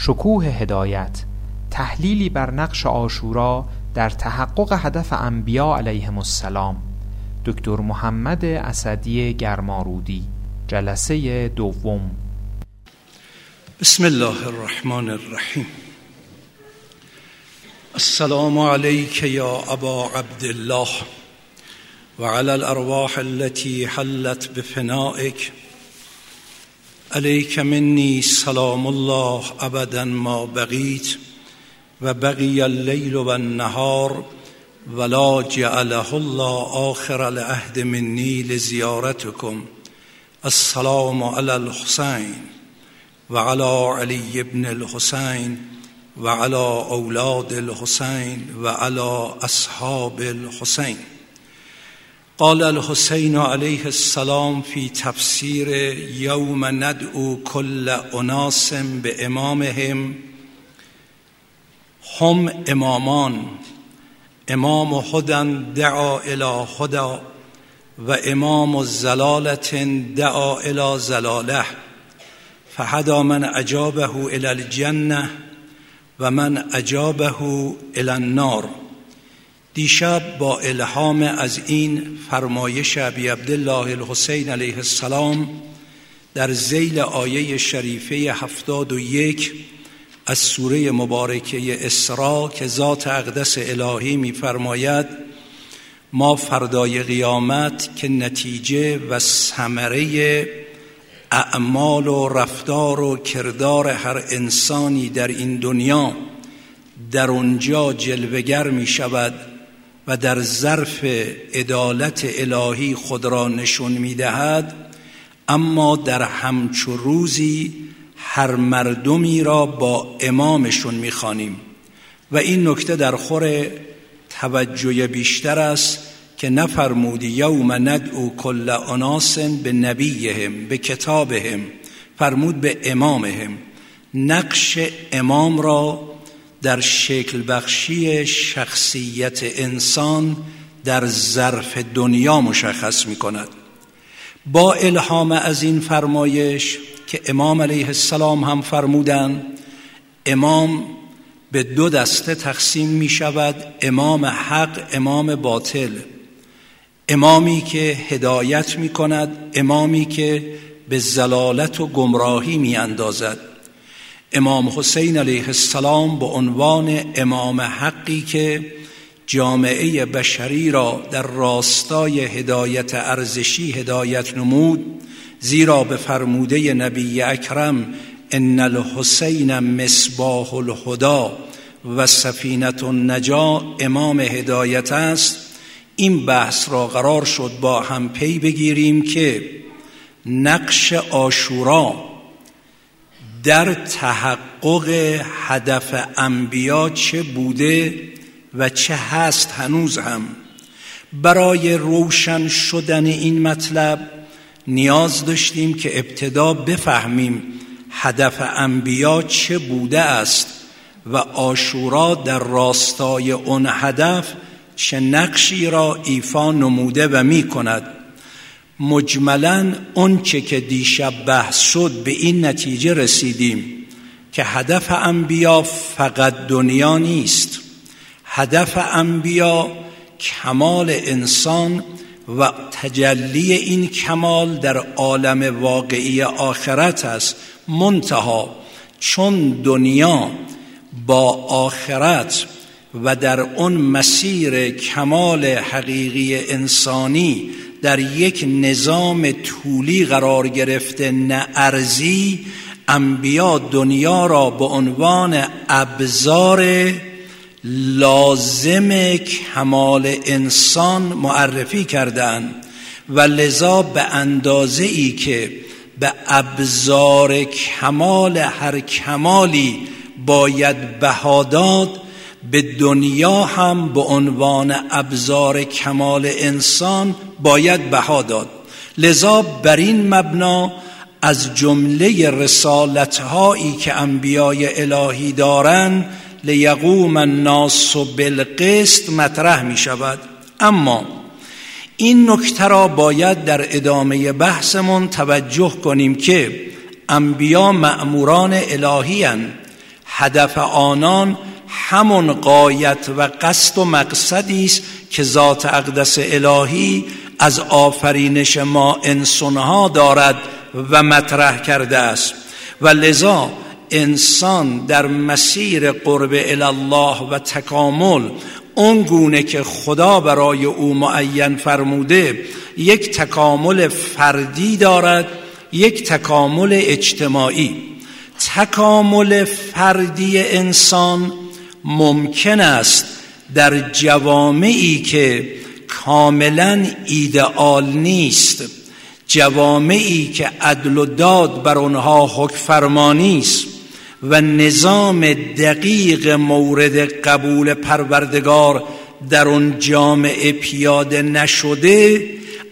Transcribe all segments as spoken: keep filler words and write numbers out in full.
شکوه هدایت، تحلیلی بر نقش عاشورا در تحقق هدف انبیا علیهم السلام، دکتر محمد اسدی گرمارودی، جلسه دوم. بسم الله الرحمن الرحیم. السلام علیک یا ابا عبدالله و علی الارواح التي حلت بفنائک، علیک منی سلام الله ابدا ما بقیت و بقی اللیل و النهار ولا جعله الله آخر العهد منی لزیارتکم. السلام علی الحسین و علی علی ابن الحسین و علی اولاد الحسین و علی اصحاب الحسین. قال الحسین علیه السلام فی تفسیر یوم ندعو کل اناس به امامهم: هم امامان، امام هدى دعا الى هدى و امام زلالة دعا الى زلاله، فهدى من اجابه الى الجنه و من اجابه الى النار. دیشب با الهام از این فرمایش ابی عبدالله الحسین علیه السلام در ذیل آیه شریفه هفتاد و یک از سوره مبارکه اسراء که ذات اقدس الهی می فرماید: ما فردای قیامت که نتیجه و ثمره اعمال و رفتار و کردار هر انسانی در این دنیا در اونجا جلوه‌گر می شود و در ظرف عدالت الهی خود را نشون می دهد، اما در همچو روزی هر مردمی را با امامشون می خوانیم و این نکته در خور توجه بیشتر است که نفرمودی یوم ندعو کل اناس به نبیهم به کتابهم، فرمود به امامهم. نقش امام را در شکل بخشی شخصیت انسان در ظرف دنیا مشخص می کند. با الهام از این فرمایش که امام علیه السلام هم فرمودند امام به دو دسته تقسیم می شود: امام حق، امام باطل. امامی که هدایت می کند، امامی که به ضلالت و گمراهی می اندازد. امام حسین علیه السلام به عنوان امام حقی که جامعه بشری را در راستای هدایت ارزشی هدایت نمود، زیرا به فرموده نبی اکرم ان الحسین مصباح الهدی و سفینة النجاة امام هدایت است. این بحث را قرار شد با هم پی بگیریم که نقش عاشورا در تحقق هدف انبیا چه بوده و چه هست هنوز هم. برای روشن شدن این مطلب نیاز داشتیم که ابتدا بفهمیم هدف انبیا چه بوده است و عاشورا در راستای اون هدف چه نقشی را ایفا نموده و می کند. مجملاً اون چه که دیشب بحث شد به این نتیجه رسیدیم که هدف انبیا فقط دنیا نیست. هدف انبیا کمال انسان و تجلی این کمال در عالم واقعی آخرت است. منتها چون دنیا با آخرت و در اون مسیر کمال حقیقی انسانی در یک نظام طولی قرار گرفته نه ارضی، انبیا دنیا را به عنوان ابزار لازم کمال انسان معرفی کردند و لذا به اندازه ای که به ابزار کمال هر کمالی باید بها داد، به دنیا هم به عنوان ابزار کمال انسان باید بها داد. لذا بر این مبنا از جمله رسالت‌هایی که انبیای الهی دارند لیقوم الناس بالقسط مطرح می شود. اما این نکته را باید در ادامه بحثمون توجه کنیم که انبیا مأموران الهی اند هدف آنان همون غایت و قصد و مقصدی است که ذات اقدس الهی از آفرینش ما انسانها دارد و مطرح کرده است. و لذا انسان در مسیر قرب الله و تکامل اون گونه که خدا برای او معین فرموده یک تکامل فردی دارد، یک تکامل اجتماعی. تکامل فردی انسان ممکن است در جوامعی که کاملا ایدئال نیست، جوامعی که عدل و داد بر آنها حکم فرمانی است و نظام دقیق مورد قبول پروردگار در اون جامعه پیاده نشده،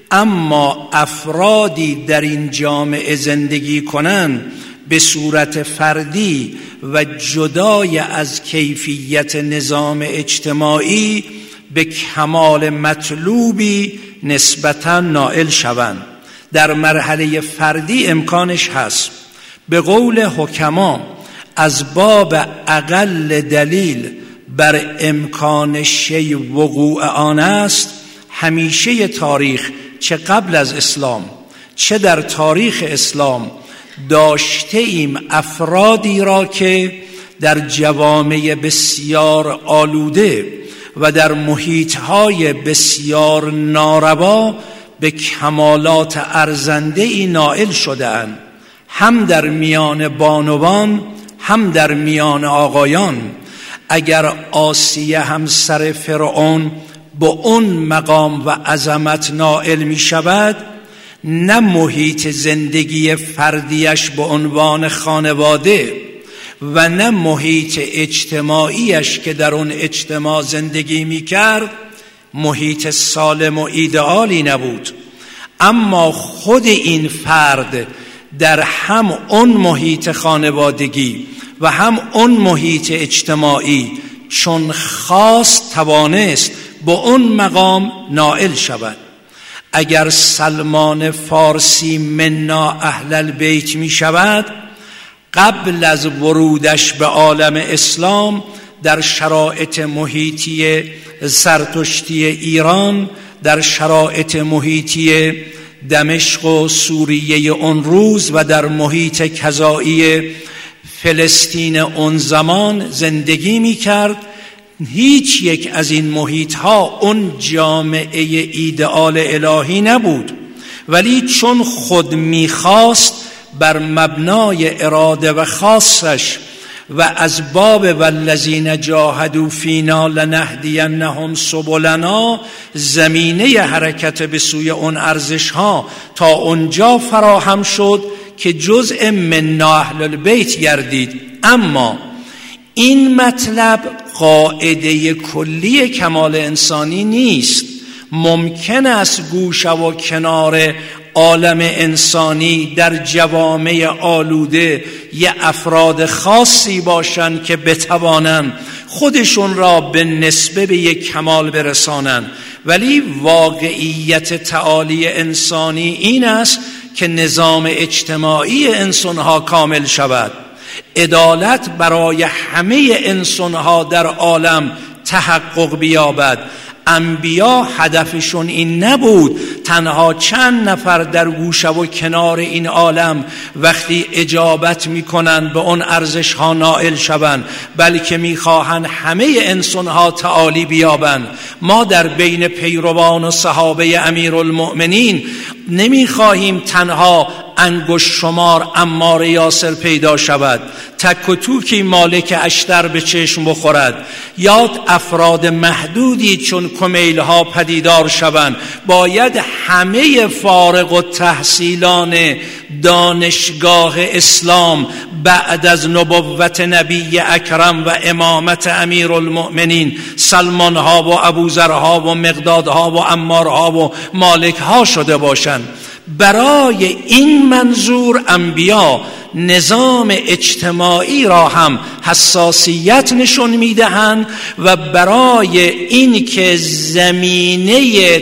اما افرادی در این جامعه زندگی کنند به صورت فردی و جدای از کیفیت نظام اجتماعی به کمال مطلوبی نسبتاً نائل شوند. در مرحله فردی امکانش هست. به قول حکما از باب اقل دلیل بر امکان شی وقوع آن است، همیشه تاریخ چه قبل از اسلام چه در تاریخ اسلام داشته ایم افرادی را که در جوامع بسیار آلوده و در محیطهای بسیار ناروا به کمالات ارزنده‌ای نائل شده‌اند، هم در میان بانوان هم در میان آقایان. اگر آسیه همسر فرعون به اون مقام و عظمت نائل می شود، نه محیط زندگی فردیش به عنوان خانواده و نه محیط اجتماعیش که در اون اجتماع زندگی می کرد محیط سالم و ایدئالی نبود. اما خود این فرد در هم اون محیط خانوادگی و هم اون محیط اجتماعی چون خاص توانست به اون مقام نائل شود. اگر سلمان فارسی منا اهل البیت می شود، قبل از ورودش به عالم اسلام در شرایط محیطی زرتشتی ایران، در شرایط محیطی دمشق و سوریه اون روز و در محیط کذایی فلسطین اون زمان زندگی می کرد. هیچ یک از این محیطها اون جامعه ایدئال الهی نبود، ولی چون خود میخواست بر مبنای اراده و خاصش و از باب والذین جاهدوا فینا لنهدینهم سبلنا زمینه حرکت به سوی اون ارزش ها تا اونجا فراهم شد که جزء من اهل البیت گردید. اما این مطلب قاعده کلی کمال انسانی نیست. ممکن است گوشه و کنار عالم انسانی در جوامع آلوده یه افراد خاصی باشند که بتوانند خودشون را به نسبه به یک کمال برسانند، ولی واقعیت تعالی انسانی این است که نظام اجتماعی انسانها کامل شود، عدالت برای همه انسانها در عالم تحقق بیابد. انبیا هدفشون این نبود تنها چند نفر در گوشه و کنار این عالم وقتی اجابت میکنن به اون ارزش ها نائل شوند، بلکه میخواهند همه انسان ها تعالی بیابند. ما در بین پیروان و صحابه امیرالمؤمنین نمیخواهیم تنها انگشت شمار عمار یاسر پیدا شود، تک و توکی مالک اشتر به چشم بخورد، یا افراد محدودی چون کمیل ها پدیدار شوند. باید همه فارغ التحصیلان دانشگاه اسلام بعد از نبوت نبی اکرم و امامت امیرالمؤمنین سلمان ها و ابوذر ها و مقداد ها و عمار ها و مالک ها شده باشند. برای این منظور انبیا نظام اجتماعی را هم حساسیت نشون میدهند و برای این که زمینه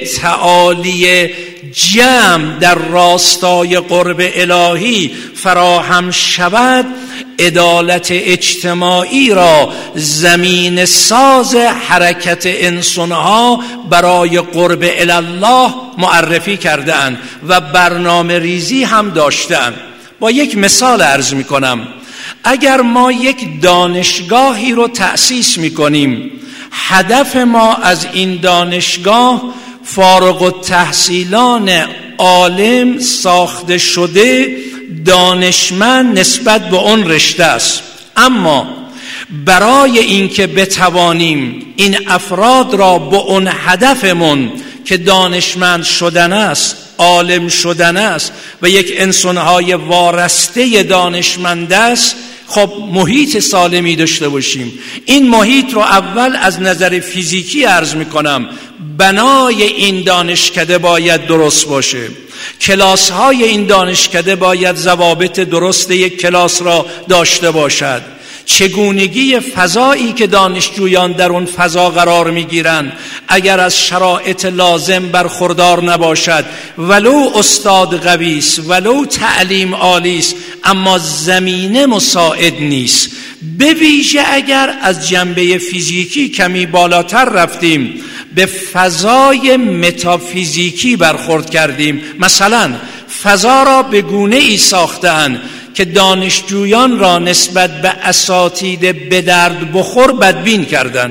تعالی جمع در راستای قرب الهی فراهم شود عدالت اجتماعی را زمین ساز حرکت انسانها برای قرب الله معرفی کرده‌اند و برنامه ریزی هم داشته‌اند. با یک مثال عرض می کنم. اگر ما یک دانشگاهی رو تأسیس می کنیم، هدف ما از این دانشگاه فارغ التحصیلان عالم ساخته شده دانشمند نسبت به اون رشته است. اما برای اینکه بتوانیم این افراد را به اون هدفمون که دانشمند شدن است، عالم شدن است و یک انسانهای وارسته دانشمند است، خب محیط سالمی داشته باشیم. این محیط رو اول از نظر فیزیکی عرض میکنم. بنای این دانشکده باید درست باشه. کلاس های این دانشکده باید ضوابط درست یک کلاس را داشته باشد. چگونگی فضایی که دانشجویان در اون فضا قرار میگیرند اگر از شرایط لازم برخوردار نباشد، ولو استاد قوی است، ولو تعلیم عالی است، اما زمینه مساعد نیست، به ویژه اگر از جنبه فیزیکی کمی بالاتر رفتیم، به فضای متافیزیکی برخورد کردیم. مثلا فضا را به گونه ای ساختند که دانشجویان را نسبت به اساتید به درد بخور بدبین کردند.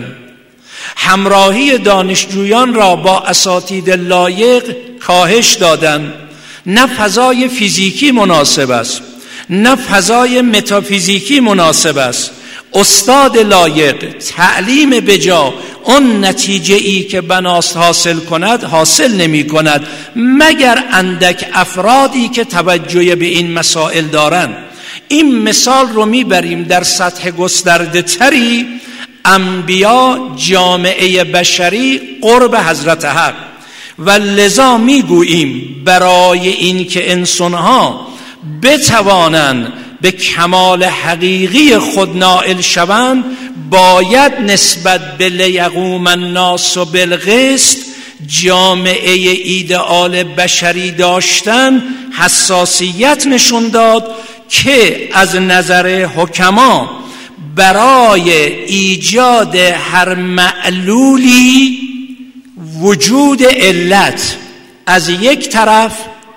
همراهی دانشجویان را با اساتید لایق کاهش دادند. نه فضای فیزیکی مناسب است، نه فضای متافیزیکی مناسب است. استاد لایق، تعلیم بجا، اون نتیجه ای که بناست حاصل کند حاصل نمی کند مگر اندک افرادی که توجه به این مسائل دارند. این مثال رو میبریم در سطح گسترده تری. انبیا، جامعه بشری قرب حضرت حق، و لذا میگوییم برای این که انسانها بتوانند به کمال حقیقی خود نائل شوند، باید نسبت به لیقوم الناس بالقسط، جامعه ایدئال بشری داشتن، حساسیت نشون داد که از نظر حکما برای ایجاد هر معلولی وجود علت از یک طرف،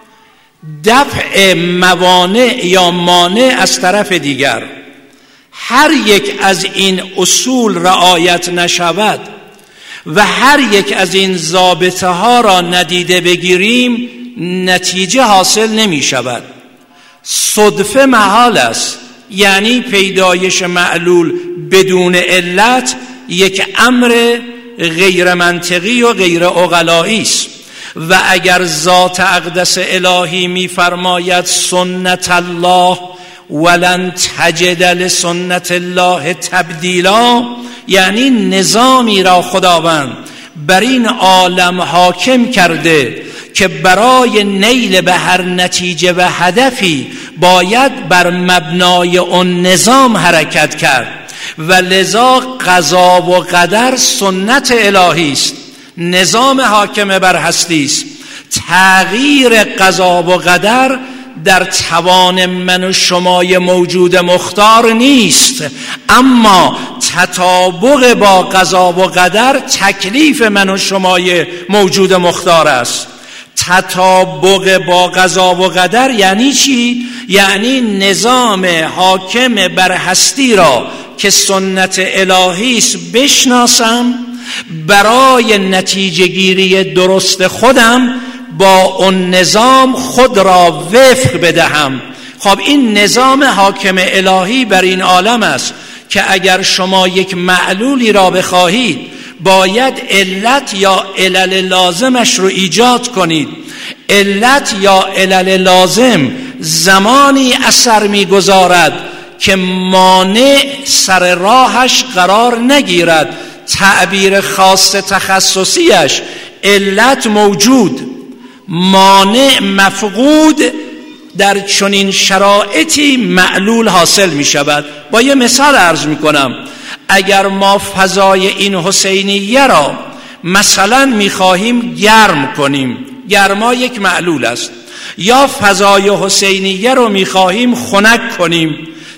دفع موانع یا مانع از طرف دیگر، هر یک از این اصول رعایت نشود و هر یک از این ضابطه ها را ندیده بگیریم، نتیجه حاصل نمی شود. صدفه محال است. یعنی پیدایش معلول بدون علت یک امر غیر منطقی و غیر عقلایی است. و اگر ذات اقدس الهی می‌فرماید سنت الله ولن تجد لسنت الله تبدیلا، یعنی نظامی را خداوند بر این عالم حاکم کرده که برای نیل به هر نتیجه و هدفی باید بر مبنای اون نظام حرکت کرد و لذا قضا و قدر سنت الهی است، نظام حاکم بر هستی است. تغییر قضا و قدر در توان من و شمای موجود مختار نیست، اما تطابق با قضا و قدر تکلیف من و شمای موجود مختار است. تطابق با قضا و قدر یعنی چی؟ یعنی نظام حاکم بر هستی را که سنت الهی است بشناسم، برای نتیجه گیری درست خودم با اون نظام خود را وفق بدهم. خب این نظام حاکم الهی بر این عالم است که اگر شما یک معلولی را بخواهید باید علت یا علل لازمش رو ایجاد کنید. علت یا علل لازم زمانی اثر می‌گذارد که مانع سر راهش قرار نگیرد. تعبیر خاص تخصصیش علت موجود، مانع مفقود، در چنین شرایطی معلول حاصل می شود. با یه مثال عرض می کنم. اگر ما فضای این حسینیه را مثلا می خواهیم گرم کنیم، گرما یک معلول است، یا فضای حسینیه رو می خواهیم خنک کنیم،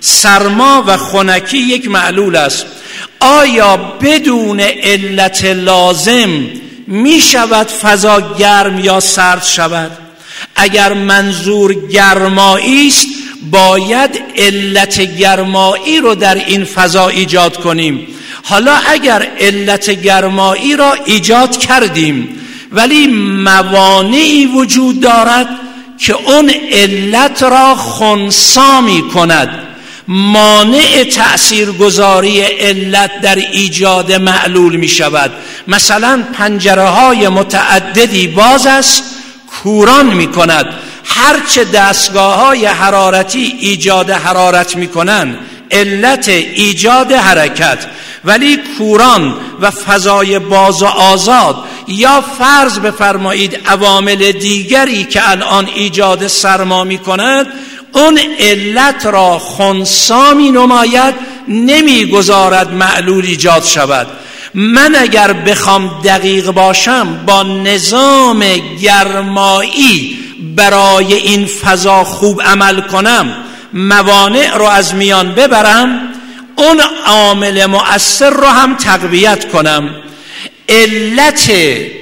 سرما و خنکی یک معلول است. آیا بدون علت لازم می شود فضا گرم یا سرد شود؟ اگر منظور گرمایی است باید علت گرمایی رو در این فضا ایجاد کنیم. حالا اگر علت گرمایی را ایجاد کردیم ولی موانعی وجود دارد که اون علت را خنثی می کند، مانع تأثیرگذاری علت در ایجاد معلول می شود. مثلا پنجره های متعددی باز است، کوران می کند. هرچه دستگاه های حرارتی ایجاد حرارت می کنند علت ایجاد حرکت، ولی کوران و فضای باز و آزاد یا فرض بفرمایید عوامل دیگری که الان ایجاد سرما می کند اون علت را خنثی می نماید، نمی گذارد معلول ایجاد شود. من اگر بخوام دقیق باشم با نظام گرمایی برای این فضا خوب عمل کنم، موانع رو از میان ببرم، اون عامل مؤثر رو هم تقویت کنم. علت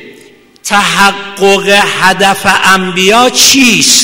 تحقق هدف انبیا چیست؟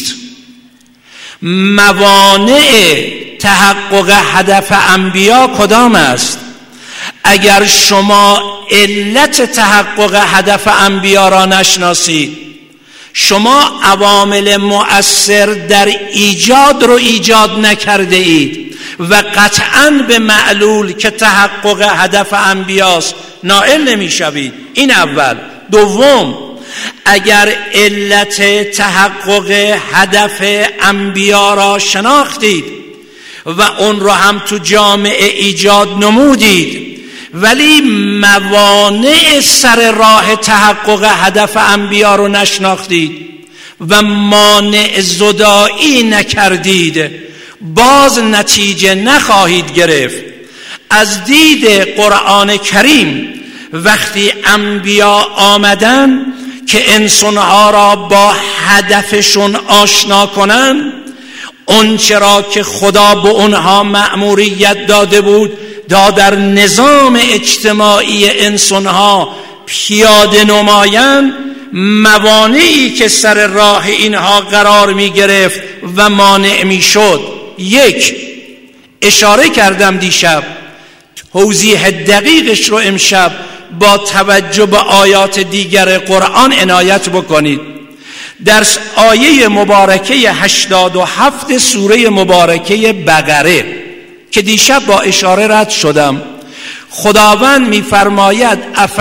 موانع تحقق هدف انبیا کدام است؟ اگر شما علت تحقق هدف انبیا را نشناسید، شما عوامل مؤثر در ایجاد رو ایجاد نکرده اید و قطعاً به معلول که تحقق هدف انبیاست نائل نمی شوید. این اول. دوم، اگر علت تحقق هدف انبیا را شناختید و اون را هم تو جامعه ایجاد نمودید ولی موانع سر راه تحقق هدف انبیا رو نشناختید و مانع زدایی نکردید، باز نتیجه نخواهید گرفت. از دید قرآن کریم وقتی انبیا آمدن که انسانها را با هدفشون آشنا کنن، اون چرا که خدا به اونها مأموریت داده بود دا در نظام اجتماعی انسانها پیاده نمایان، موانعی که سر راه اینها قرار می گرفت و مانع می شد. یک، اشاره کردم دیشب، توضیح دقیقش رو امشب با توجه به آیات دیگر قرآن عنایت بکنید. در آیه مبارکه هشتاد و هفت سوره مبارکه بقره که دیشب با اشاره رد شدم، خداوند می‌فرماید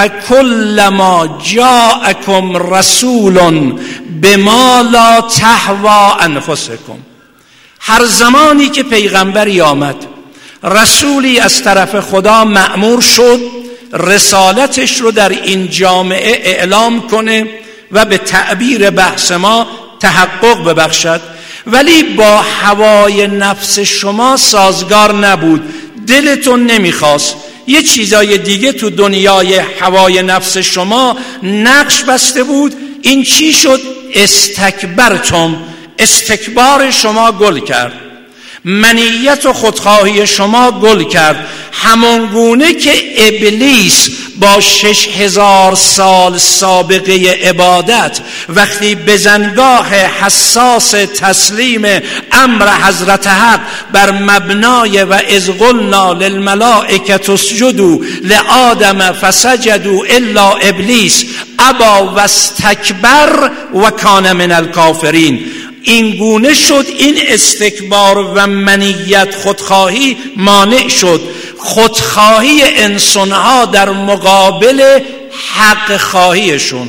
افکلما جاءکم رسول بما لا تهوی انفسکم. هر زمانی که پیغمبری آمد، رسولی از طرف خدا مأمور شد رسالتش رو در این جامعه اعلام کنه و به تعبیر بحث ما تحقق ببخشد، ولی با هوای نفس شما سازگار نبود، دلتون نمیخواست، یه چیزای دیگه تو دنیای هوای نفس شما نقش بسته بود. این چی شد؟ استکبرتم، استکبار شما گل کرد، منیت و خودخواهی شما گل کرد، همون گونه که ابلیس با شش هزار سال سابقه عبادت وقتی به زنگاه حساس تسلیم امر حضرت حق بر مبنای و اذ قلنا للملائکة اسجدوا لآدم فسجدوا الا ابلیس ابا واستکبر و کان من الکافرین، این گونه شد این استکبار و منیت خودخواهی مانع شد. خودخواهی انسانها در مقابل حق خواهیشون،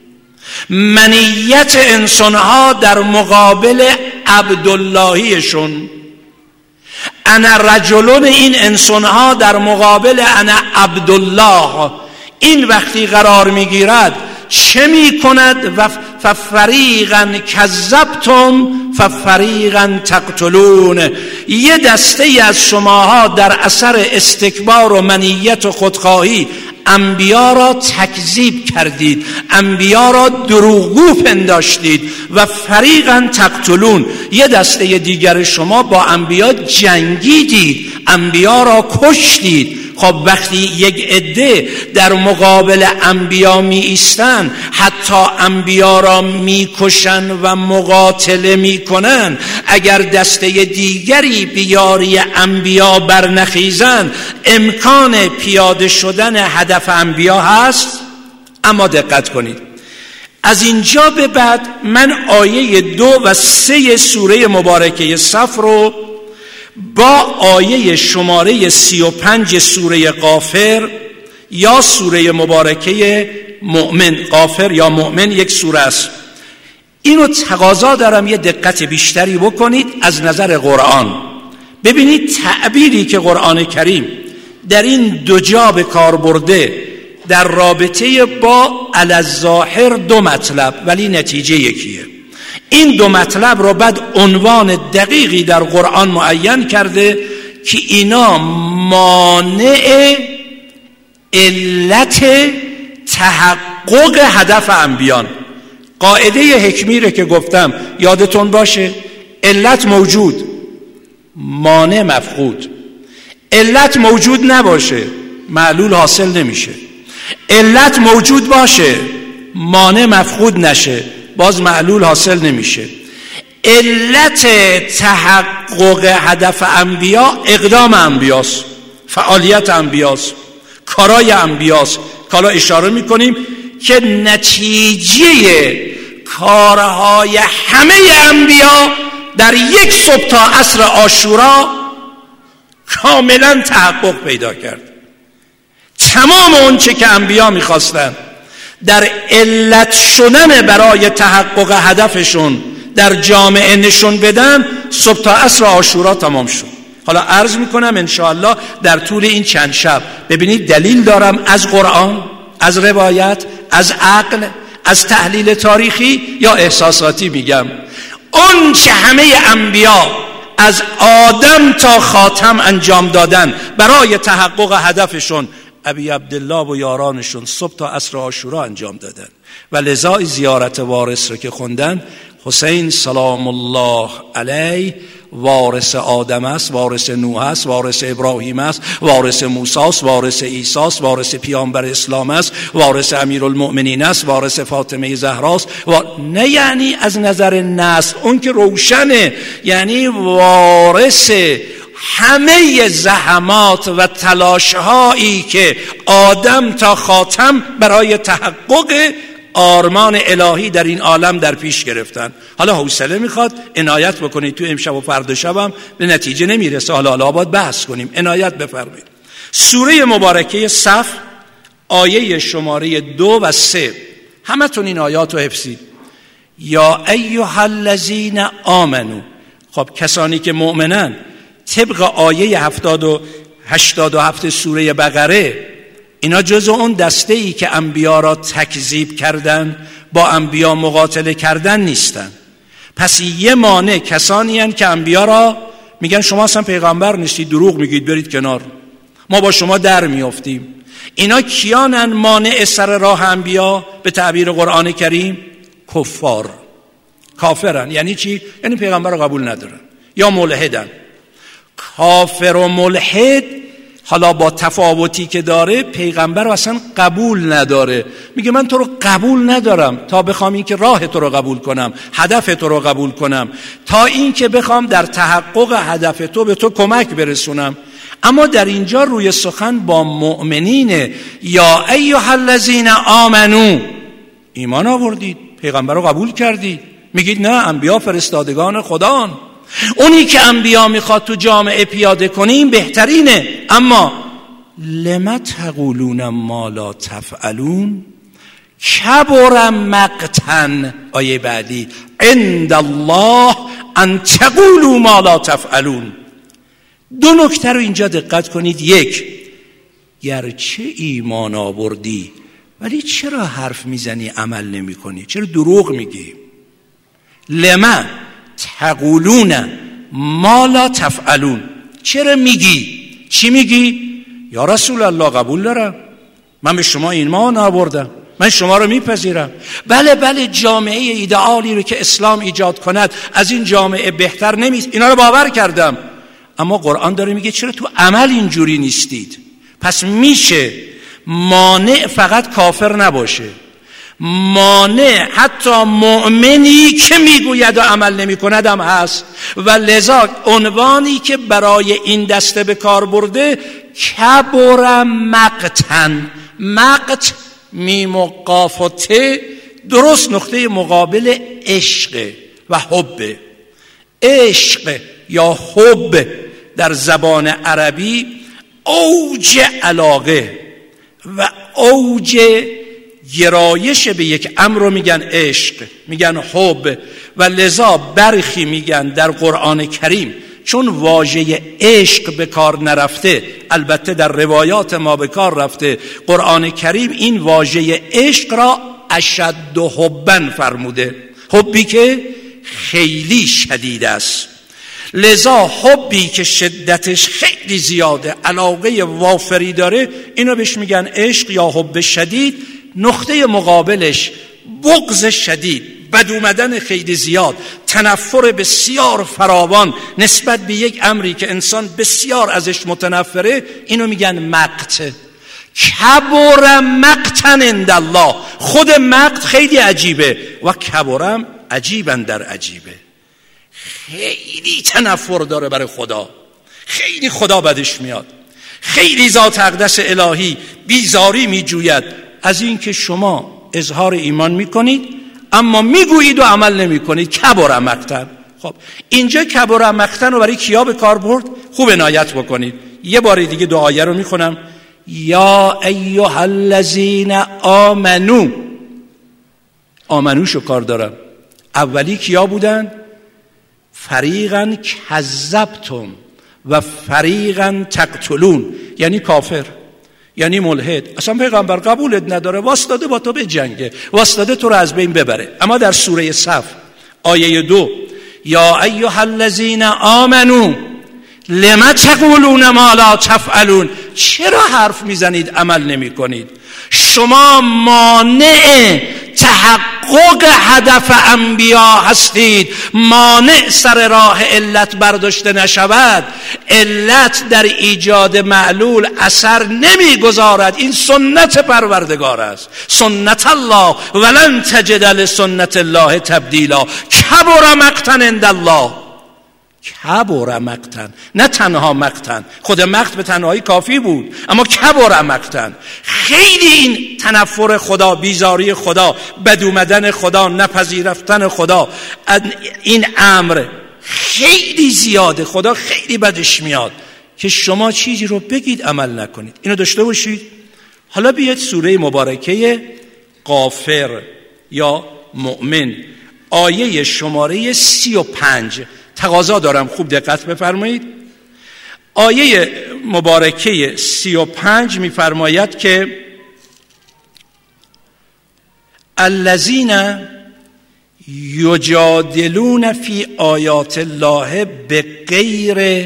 منیت انسانها در مقابل عبداللهیشون، انا رجلون این انسانها در مقابل انا عبدالله، این وقتی قرار میگیرد چه می کند؟ و ففریقا کذبتم ففریقا تقتلون. یه دسته از شماها در اثر استکبار و منیت و خودخواهی انبیا را تکذیب کردید، انبیا را دروغگو پنداشتید و فریقا تقتلون، یه دسته دیگر شما با انبیا جنگیدید، انبیا را کشتید. خب وقتی یک عده در مقابل انبیا می ایستن، حتی انبیا را می کشن و مقاتله می کنن، اگر دسته دیگری بیاری انبیا برنخیزن، امکان پیاده شدن هدف انبیا هست. اما دقت کنید، از اینجا به بعد من آیه دو و سه سوره مبارکه صف رو با آیه شماره سی و پنج سوره غافر یا سوره مبارکه مؤمن، غافر یا مؤمن یک سوره است، اینو تقاضا دارم یه دقت بیشتری بکنید از نظر قرآن. ببینید تعبیری که قرآن کریم در این دو جا به کار برده در رابطه با الظاهر دو مطلب ولی نتیجه یکیه. این دو مطلب رو بعد عنوان دقیقی در قرآن معین کرده که اینا مانع علت تحقق هدف انبیان. قاعده حکمیره که گفتم یادتون باشه، علت موجود، مانع مفقود. علت موجود نباشه، معلول حاصل نمیشه. علت موجود باشه، مانع مفقود نشه، باز معلول حاصل نمیشه. علت تحقق هدف انبیا اقدام انبیاست، فعالیت انبیاست، کارای انبیاست. حالا اشاره میکنیم که نتیجه کارهای همه انبیا در یک صبح تا عصر عاشورا کاملا تحقق پیدا کرد. تمام اون چه که انبیا میخواستن در علت شدن برای تحقق هدفشون در جامعه نشون بدن، صبح تا عصر عاشورا تمام شد. حالا عرض میکنم انشاءالله در طول این چند شب ببینید دلیل دارم از قرآن، از روایت، از عقل، از تحلیل تاریخی یا احساساتی میگم. اون چه همه انبیا از آدم تا خاتم انجام دادن برای تحقق هدفشون، ابی عبدالله و یارانشون صبح تا عصر عاشورا انجام دادن. و لذا زیارت وارث رو که خوندن، حسین سلام الله علیه وارث آدم است، وارث نوح است، وارث ابراهیم است، وارث موسی است، وارث عیسی است، وارث پیامبر اسلام است، وارث امیرالمؤمنین است، وارث فاطمه زهرا است. و نه یعنی از نظر نسل اون که روشنه، یعنی وارث همه زحمات و تلاش‌هایی که آدم تا خاتم برای تحقق آرمان الهی در این عالم در پیش گرفتن. حالا حوصله میخواد عنایت بکنید، تو امشب و فردا شبم به نتیجه نمیرسه، حالا حالا باید بحث کنیم، عنایت بفرمایید. سوره مبارکه صف آیه شماره دو و سه، همتون این آیات رو حفظید. یا ایها الذین آمنو، خب کسانی که مؤمنن طبق آیه هفتاد و هشتاد و هفت سوره بقره، اینا جزء اون دسته ای که انبیا را تکذیب کردن، با انبیا مقاتله کردن نیستن. پس یه مانع کسانی هستند که انبیا را میگن شما اصلا پیغمبر نیستید، دروغ میگید، برید کنار، ما با شما در میافتیم. اینا کیانن مانع سر راه انبیا؟ به تعبیر قرآن کریم کفار، کافرن. یعنی چی؟ یعنی پیغمبر را قبول ندارن یا ملحدن. کافر و ملحد حالا با تفاوتی که داره، پیغمبر اصلا قبول نداره، میگه من تو رو قبول ندارم تا بخوام این که راه تو رو قبول کنم، هدف تو رو قبول کنم، تا این که بخوام در تحقق هدف تو به تو کمک برسونم. اما در اینجا روی سخن با مؤمنین، یا ایها الذین آمنو، ایمان آوردید، پیغمبر رو قبول کردید، میگید نه انبیا فرستادگان خدان، اونی که انبیا میخواد تو جامعه پیاده کنیم بهترینه. اما لم تقولون ما لا تفعلون کبر مقتا، آیه بعدی عند الله ان تقولوا ما لا تفعلون. دو نکته رو اینجا دقت کنید. یک، گرچه ایمان آوردی ولی چرا حرف میزنی عمل نمی کنی؟ چرا دروغ میگی؟ لما تقولون ما لا تفعلون، چرا میگی؟ چی میگی؟ یا رسول الله قبول دارم، من به شما ایمان آوردم، من شما رو میپذیرم. بله بله جامعه ایدئالی رو که اسلام ایجاد کند از این جامعه بهتر نیست، اینا رو باور کردم. اما قرآن داره میگه چرا تو عمل اینجوری نیستید؟ پس میشه مانع فقط کافر نباشه، مانع حتی مؤمنی که میگوید و عمل نمی کند هم هست. و لذا عنوانی که برای این دسته به کار برده کبر مقتن، مقت میم و قاف و ت درست نقطه مقابل عشق و حب. عشق یا حب در زبان عربی اوج علاقه و اوج گرایش به یک امر رو میگن عشق، میگن حب. و لذا برخی میگن در قرآن کریم چون واژه عشق به کار نرفته، البته در روایات ما به کار رفته، قرآن کریم این واژه عشق را اشد حبا فرموده، حبی که خیلی شدید است. لذا حبی که شدتش خیلی زیاده، علاقه وافری داره، اینو بهش میگن عشق یا حب شدید. نقطه مقابلش بغض شدید، بد اومدن خیلی زیاد، تنفر بسیار فراوان نسبت به یک امری که انسان بسیار ازش متنفره، اینو میگن مقت. کبر مقتن عند الله، خود مقت خیلی عجیبه و کبرم عجیبن در عجیبه، خیلی تنفر داره برای خدا، خیلی خدا بدش میاد، خیلی ذات اقدس الهی بیزاری میجوید از این که شما اظهار ایمان میکنید اما میگویید و عمل نمیکنید. کبر مقتن. خب اینجا کبر مقتن رو برای کیا به کار برد؟ خوب عنایت بکنید. یه بار دیگه دو آیه رو میخونم. یا ایها الذین آمنو، آمنوشو کار دارم. اولی کیا بودن؟ فریقا کذبتم و فریقا تقتلون، یعنی کافر، یعنی ملحد. اصلا پیغمبر قبولت نداره، واسطاده با تو به جنگه، واسطاده تو رو از بین ببره. اما در سوره صف آیه دو، یا ایها الذین آمنو لما تقولون ما لا تفعلون، چرا حرف میزنید عمل نمی کنید؟ شما مانع تحقق هدف انبیا هستید، مانع سر راه علت برداشته نشود. علت در ایجاد معلول اثر نمیگذارد، این سنت پروردگار است، سنت الله ولن تجد لسنت الله تبدیلا. کبر مقتا عند الله، کبر مقتن، نه تنها مقتن، خود مقت به تنهایی کافی بود، اما کبر مقتن، خیلی این تنفر خدا، بیزاری خدا، بد اومدن خدا، نپذیرفتن خدا، این امر خیلی زیاده، خدا خیلی بدش میاد که شما چیزی رو بگید عمل نکنید. اینو داشته باشید. حالا بیاید سوره مبارکه غافر یا مؤمن آیه شماره سی و پنج، تقاضا دارم خوب دقت بفرمایید. آیه مبارکه سی و پنج میفرماید که الذین یجادلون فی آیات الله بغیر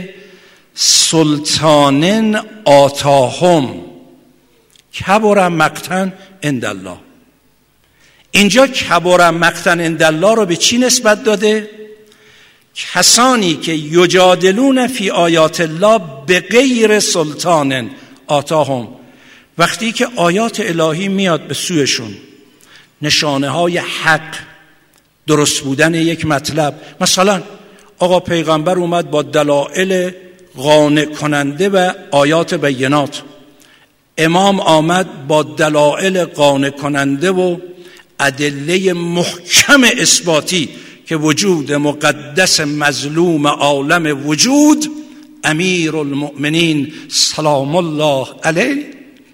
سلطان آتاهم کبر مقتا عند الله. اینجا کبر مقتا عند الله رو به چی نسبت داده؟ کسانی که یجادلون فی آیات الله بغیر سلطان آتاهم، وقتی که آیات الهی میاد به سویشون، نشانه های حق، درست بودن یک مطلب، مثلا آقا پیغمبر اومد با دلائل قانع کننده و آیات بینات، امام آمد با دلائل قانع کننده و ادله محکم اثباتی که وجود مقدس مظلوم عالم وجود امیر المؤمنین سلام الله علیه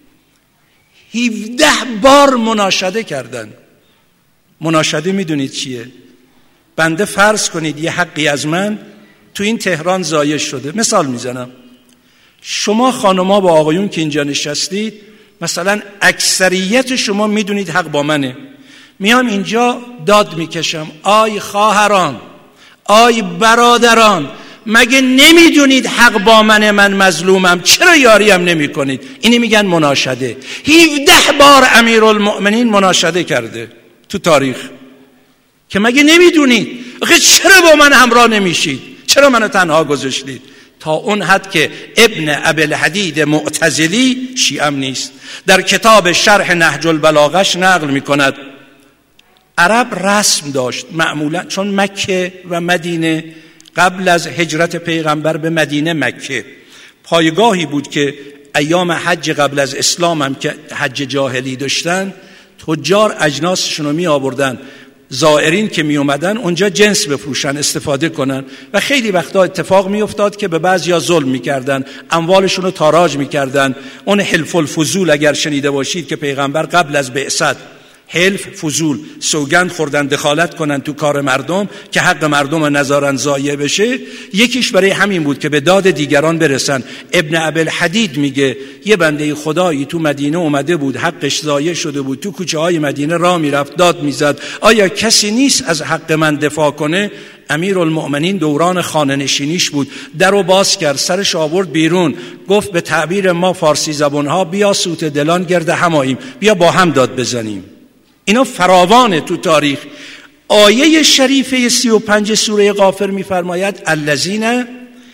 هفده بار مناشده کردن. مناشده میدونید چیه؟ بنده فرض کنید یه حقی از من تو این تهران ضایع شده، مثال میزنم، شما خانما با آقایون که اینجا نشستید، مثلا اکثریت شما میدونید حق با منه، میام اینجا داد میکشم، آی خواهران، آی برادران، مگه نمیدونید حق با من، من مظلومم، چرا یاریم نمی کنید؟ اینی میگن مناشده. هفده بار امیرالمؤمنین مناشده کرده تو تاریخ که مگه نمیدونید؟ آخه چرا با من همراه نمیشید؟ چرا منو تنها گذاشتید؟ تا اون حد که ابن ابوالحدید معتزلی شیعم نیست، در کتاب شرح نهج البلاغش نقل میکند عرب رسم داشت معمولا، چون مکه و مدینه قبل از هجرت پیغمبر به مدینه مکه پایگاهی بود که ایام حج قبل از اسلام هم که حج جاهلی داشتن، تجار اجناسشون رو می آوردن، زائرین که می اومدن اونجا جنس بفروشن استفاده کنن و خیلی وقتا اتفاق می افتاد که به بعضیا ظلم می کردن، اموالشون رو تاراج می کردن. اون حلف الفضول اگر شنیده باشید که پیغمبر قبل از بعثت حلف فضول سوگند خوردن دخالت کنن تو کار مردم که حق مردم رو نذارن ضایع بشه، یکیش برای همین بود که به داد دیگران برسن. ابن ابوالحدید میگه یه بنده خدایی تو مدینه اومده بود، حقش ضایع شده بود، تو کوچه های مدینه راه میرفت داد میزد آیا کسی نیست از حق من دفاع کنه؟ امیرالمؤمنین دوران خانه نشینیش بود، درو باز کرد، سرش آورد بیرون، گفت به تعبیر ما فارسی زبانها بیا سوت دلان گرد هماییم، بیا با هم داد بزنیم. اینا فراوانه تو تاریخ. آیه شریفه سی و پنج سوره غافر میفرماید الذین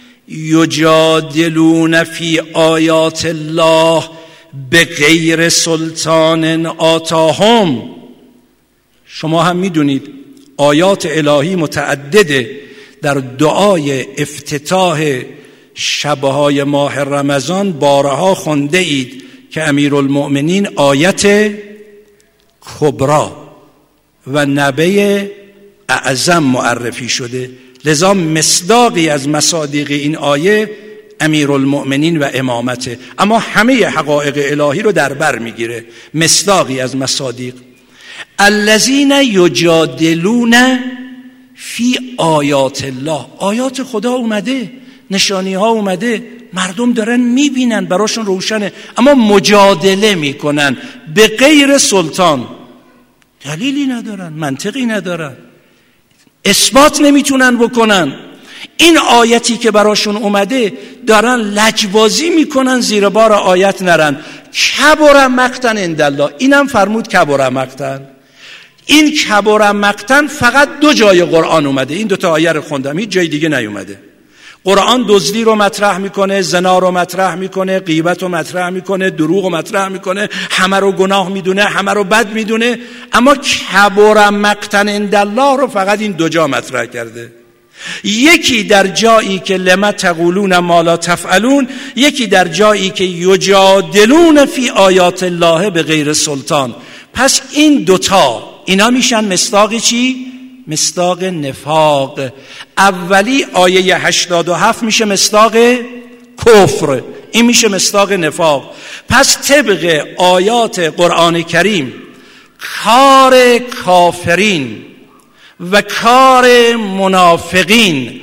یجادلون فی آیات الله بغیر سلطان آتاهم. شما هم میدونید آیات الهی متعدده در دعای افتتاح شبهای ماه رمضان بارها خونده اید که امیرالمؤمنین آیت کبرا و نبی اعظم معرفی شده، لذا مصداقی از مصادیق این آیه امیرالمؤمنین و امامته، اما همه حقایق الهی رو در بر میگیره. مصداقی از مصادیق الذین یجادلون فی آیات الله، آیات خدا اومده، نشانی ها اومده، مردم دارن میبینن، براشون روشنه، اما مجادله میکنن به غیر سلطان، دلیلی ندارن، منطقی ندارن، اثبات نمیتونن بکنن. این آیتی که براشون اومده دارن لجبازی میکنن زیر بار آیت نرن. کبر مقتن عندالله، اینم فرمود کبر مقتن. این کبر مقتن فقط دو جای قرآن اومده، این دوتا آیه رو خوندم، هیچ جای دیگه نیومده. قرآن دزدی رو مطرح میکنه، زنا رو مطرح میکنه، غیبت رو مطرح میکنه، دروغ رو مطرح میکنه، همه رو گناه میدونه، همه رو بد میدونه، اما کبر مقتن عندالله رو فقط این دو جا مطرح کرده. یکی در جایی که لما تقولون ما لا تفعلون، یکی در جایی که یجادلون فی آیات الله به غیر سلطان. پس این دوتا اینا میشن مصداق چی؟ مصداق نفاق. اولی آیه هشتاد و هفت میشه مصداق کفر، این میشه مصداق نفاق. پس طبق آیات قرآن کریم کار کافرین و کار منافقین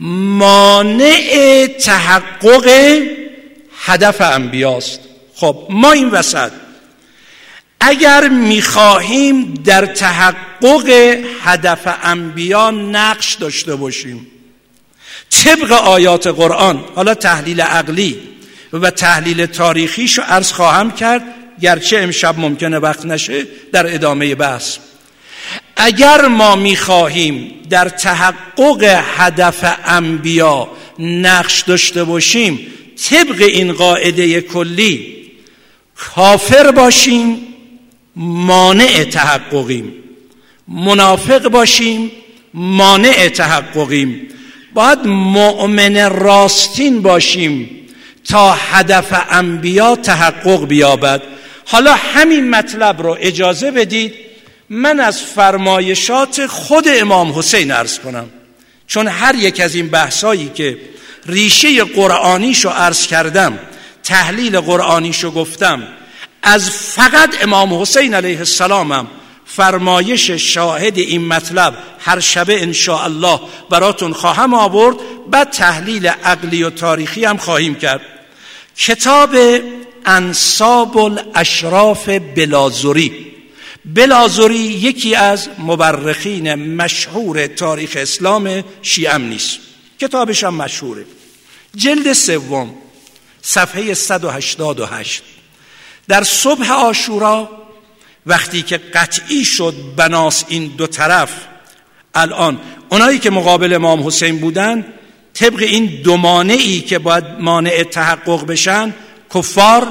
مانع تحقق هدف انبیاست. خب ما این وسط اگر میخواهیم در تحقق هدف انبیا نقش داشته باشیم طبق آیات قرآن، حالا تحلیل عقلی و تحلیل تاریخیشو عرض خواهم کرد، گرچه امشب ممکنه وقت نشه در ادامه بحث. اگر ما میخواهیم در تحقق هدف انبیا نقش داشته باشیم طبق این قاعده کلی کافر باشیم مانع تحققیم، منافق باشیم مانع تحققیم، باید مؤمن راستین باشیم تا هدف انبیا تحقق بیابد. حالا همین مطلب رو اجازه بدید من از فرمایشات خود امام حسین عرض کنم، چون هر یک از این بحثایی که ریشه قرآنیشو عرض کردم، تحلیل قرآنیشو گفتم، از فقط امام حسین علیه السلام هم فرمایش شاهد این مطلب هر شبه انشاءالله براتون خواهم آورد، بعد تحلیل عقلی و تاریخی هم خواهیم کرد. کتاب انساب الاشراف بلازوری، بلازوری یکی از مورخین مشهور تاریخ اسلام شیعه نیست، کتابش هم مشهوره، جلد سوم صفحه صد و هشتاد و هشت. در صبح عاشورا وقتی که قطعی شد بناس این دو طرف، الان اونایی که مقابل امام حسین بودن طبق این دو مانعی که باید مانع تحقق بشن کفار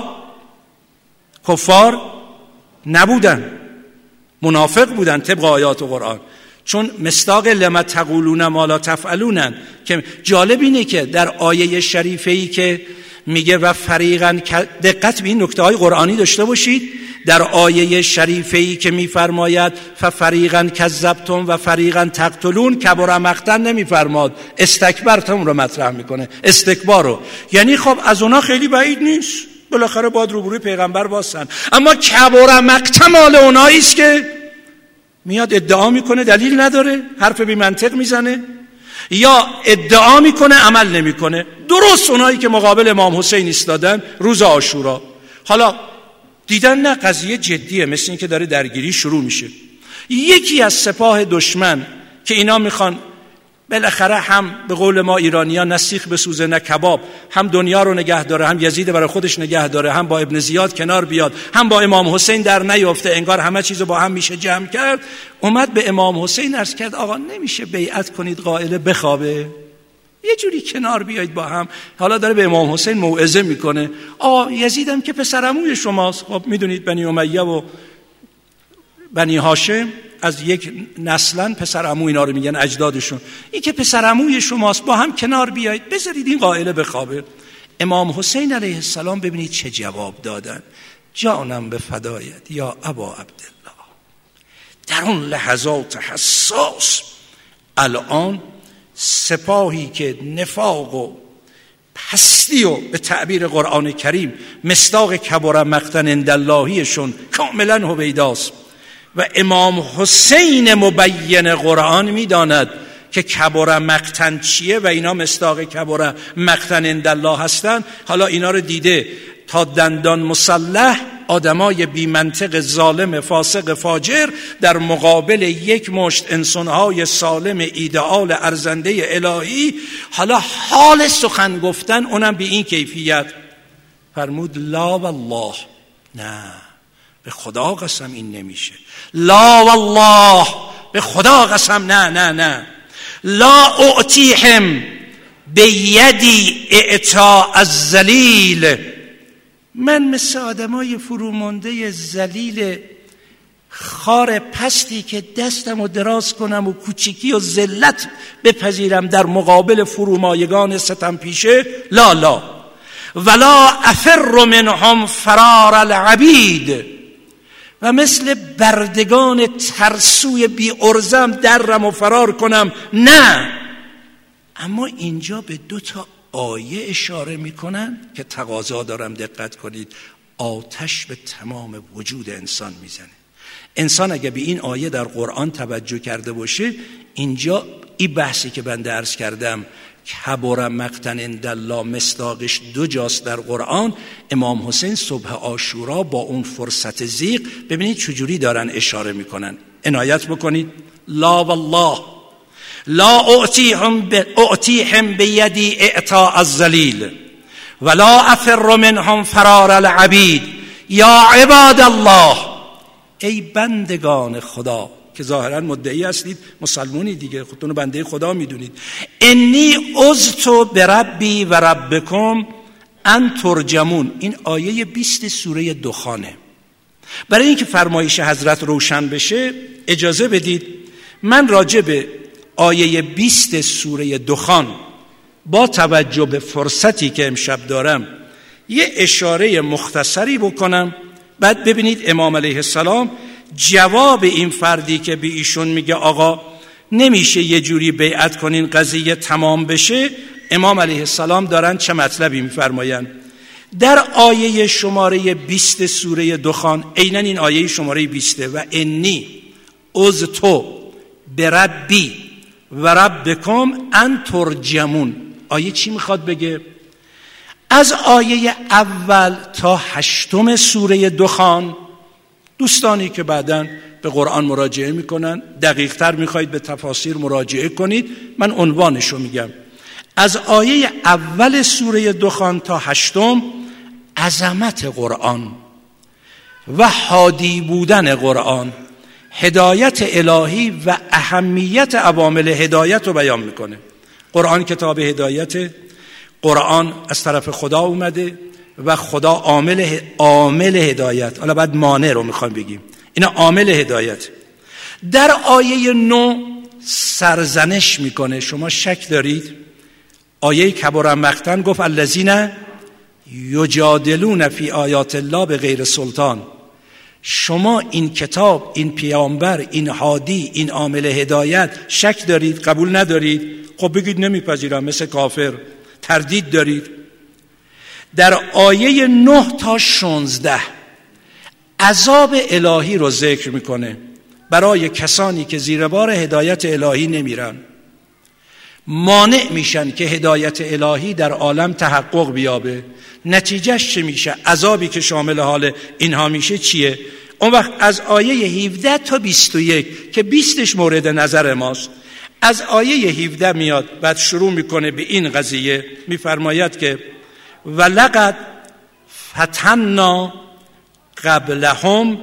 کفار نبودن، منافق بودن طبق آیات قرآن، چون مصداق لما تقولون ما لا تفعلونن. که جالب اینه که در آیه شریفه‌ای که میگه و فریقا، دقت به این نکته های قرآنی داشته باشید، در آیه شریفه‌ای که میفرماید ففریقا کذبتم و فریقا تقتلون، کبر مقتا نمیفرماد، استکبرتم رو مطرح میکنه، استکبار رو. یعنی خب از اونا خیلی بعید نیست، بالاخره باید روبروی پیغمبر باشن، اما کبر مقتا مال اونایی است که میاد ادعا میکنه دلیل نداره، حرف بی منطق میزنه، یا ادعا میکنه عمل نمیکنه. درست اونایی که مقابل امام حسین ایستادن روز عاشورا، حالا دیدن نه قضیه جدیه، مثل این که داره درگیری شروع میشه، یکی از سپاه دشمن که اینا میخوان بالاخره هم به قول ما ایرانی‌ها نه سیخ بسوزه نه کباب، هم دنیا رو نگه داره، هم یزید برای خودش نگه داره، هم با ابن زیاد کنار بیاد، هم با امام حسین در نیافته، انگار همه چیزو با هم میشه جمع کرد. اومد به امام حسین عرض کرد آقا نمیشه بیعت کنید قائله بخوابه، یه جوری کنار بیایید با هم. حالا داره به امام حسین موعظه میکنه، آقا یزیدم که پسرعموی شماست، خب میدونید بنی امیه و بنی هاشم از یک نسلن، پسرعمو اینا رو میگن اجدادشون، این که پسرعموی شماست، با هم کنار بیایید بذارید این قائله بخوابه. امام حسین علیه السلام ببینید چه جواب دادن، جانم به فدایت یا ابا عبدالله. در اون لحظات حساس الان سپاهی که نفاق و پستی و به تعبیر قرآن کریم مصداق کبر مقتا عنداللهیشون کاملا هویداست و امام حسین مبین قرآن میداند که کبر مقتا چیه و اینا مصداق کبر مقتا عندالله هستن. حالا اینا رو دیده تا دندان مسلح، آدمای بی منطق ظالم فاسق فاجر در مقابل یک مشت انسانهای سالم ایدئال ارزنده الهی. حالا حال سخن گفتن اونم به این کیفیت، فرمود لا والله، نه به خدا قسم این نمیشه، لا والله به خدا قسم نه نه نه، لا اعطیهم بیدی اعطاء الذلیل، من مثل آدمای فرومانده ذلیل خار پستی که دستمو دراز کنم و کوچیکی و ذلت بپذیرم در مقابل فرومایگان ستم پیشه، لا لا، ولا افر منهم فرار العبید، و مثل بردگان ترسوی بی ارزم درم و فرار کنم، نه. اما اینجا به دو تا آیه اشاره میکنن که تقاضا دارم دقت کنید، آتش به تمام وجود انسان میزنه. انسان اگه به این آیه در قرآن توجه کرده باشه، اینجا این بحثی که بنده عرض کردم کبر مقتا عندالله مصداقش دو جاست در قرآن. امام حسین صبح عاشورا با اون فرصت ضیق ببینید چجوری دارن اشاره میکنن، عنایت بکنید. لا والله لا اعطیهم اعطیهم بیدی اعطاء الذلیل ولا افر منهم فرار العبید یا عباد الله، ای بندگان خدا که ظاهرا مدعی هستید مسلمونی دیگه، خودتون بنده خدا میدونید، انی عذت بربی و ربکم ان ترجمون. این آیه بیست سوره دخانه. برای اینکه فرمایش حضرت روشن بشه اجازه بدید من راجع به آیه بیست سوره دخان با توجه به فرصتی که امشب دارم یه اشاره مختصری بکنم، بعد ببینید امام علیه السلام جواب این فردی که به ایشون میگه آقا نمیشه یه جوری بیعت کنین قضیه تمام بشه، امام علیه السلام دارن چه مطلبی میفرماین. در آیه شماره بیست سوره دخان، عیناً این آیه شماره بیست، و انی عذتو بربی و ربکم ان ترجمون. آیه چی میخواد بگه؟ از آیه اول تا هشتم سوره دخان، دوستانی که بعداً به قرآن مراجعه میکنن دقیق تر میخواید به تفاسیر مراجعه کنید، من عنوانشو میگم. از آیه اول سوره دخان تا هشتم عظمت قرآن و هادی بودن قرآن، هدایت الهی و اهمیت عوامل هدایت رو بیان میکنه. قرآن کتاب هدایت، قرآن از طرف خدا اومده و خدا عامل عامل هدایت. حالا بعد مانع رو میخوایم بگیم، اینا عامل هدایت. در آیه نو سرزنش میکنه. شما شک دارید؟ آیه کبر مقتا گفت الذین یجادلون فی آیات الله به غیر سلطان. شما این کتاب، این پیامبر، این هادی، این عامل هدایت شک دارید؟ قبول ندارید؟ خب بگید نمیپذیرم، مثل کافر. تردید دارید؟ در آیه نه تا شانزده عذاب الهی رو ذکر میکنه برای کسانی که زیر بار هدایت الهی نمیرن، مانع میشن که هدایت الهی در عالم تحقق بیابه. نتیجهش چه میشه؟ عذابی که شامل حال اینها میشه چیه؟ اون وقت از آیه هفده تا بیست و یک که بیستش مورد نظر ماست، از آیه هفده میاد، بعد شروع میکنه به این قضیه، میفرماید که ولقد فتنا قبلهم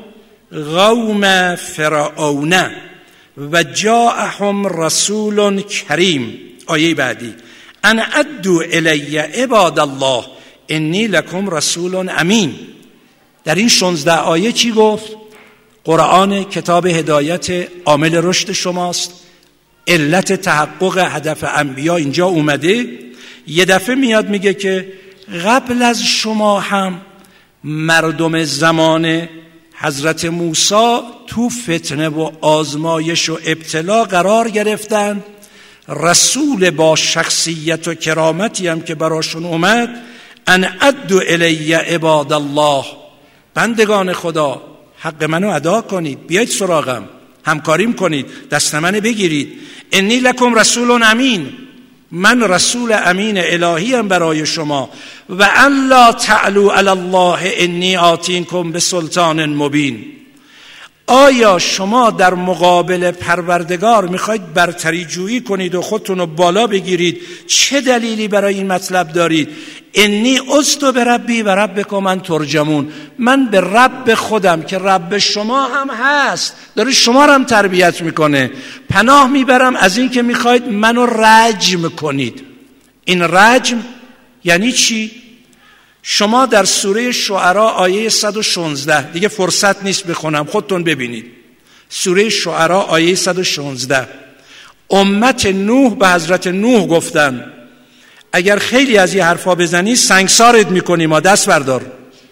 قوم فرعون و جاءهم رسول کریم. آیه بعدی ان ادعوا الی عباد الله انی لکم رسول امین. در این شانزده آیه چی گفت؟ قرآن کتاب هدایت عامل رشد شماست، علت تحقق هدف انبیا اینجا اومده. یه دفعه میاد میگه که قبل از شما هم مردم زمان حضرت موسی تو فتنه و آزمایش و ابتلا قرار گرفتن. رسول با شخصیت و کرامتی هم که براشون اومد، ان ادعوا الی عباد الله، بندگان خدا حق منو ادا کنید، بیایید سراغم، همکاریم کنید، دست منو بگیرید. انی لکم رسول امین، من رسول امین الهی ام برای شما. و ان لا تعلوا علی الله انی آتیکم بسلطان مبین. آیا شما در مقابل پروردگار میخواید برتری جویی کنید و خودتون رو بالا بگیرید؟ چه دلیلی برای این مطلب دارید؟ انی عذت بربی و ربکم من ترجمون. من به رب خودم که رب شما هم هست، داره شما رو هم تربیت میکنه، پناه میبرم از این که میخواید منو رجم کنید. این رجم یعنی چی؟ شما در سوره شعراء آیه صد و شانزده، دیگه فرصت نیست بخونم، خودتون ببینید. سوره شعراء آیه صد و شانزده، امت نوح به حضرت نوح گفتن اگر خیلی از یه حرفا بزنی سنگسارت میکنیم، ما دست بردار.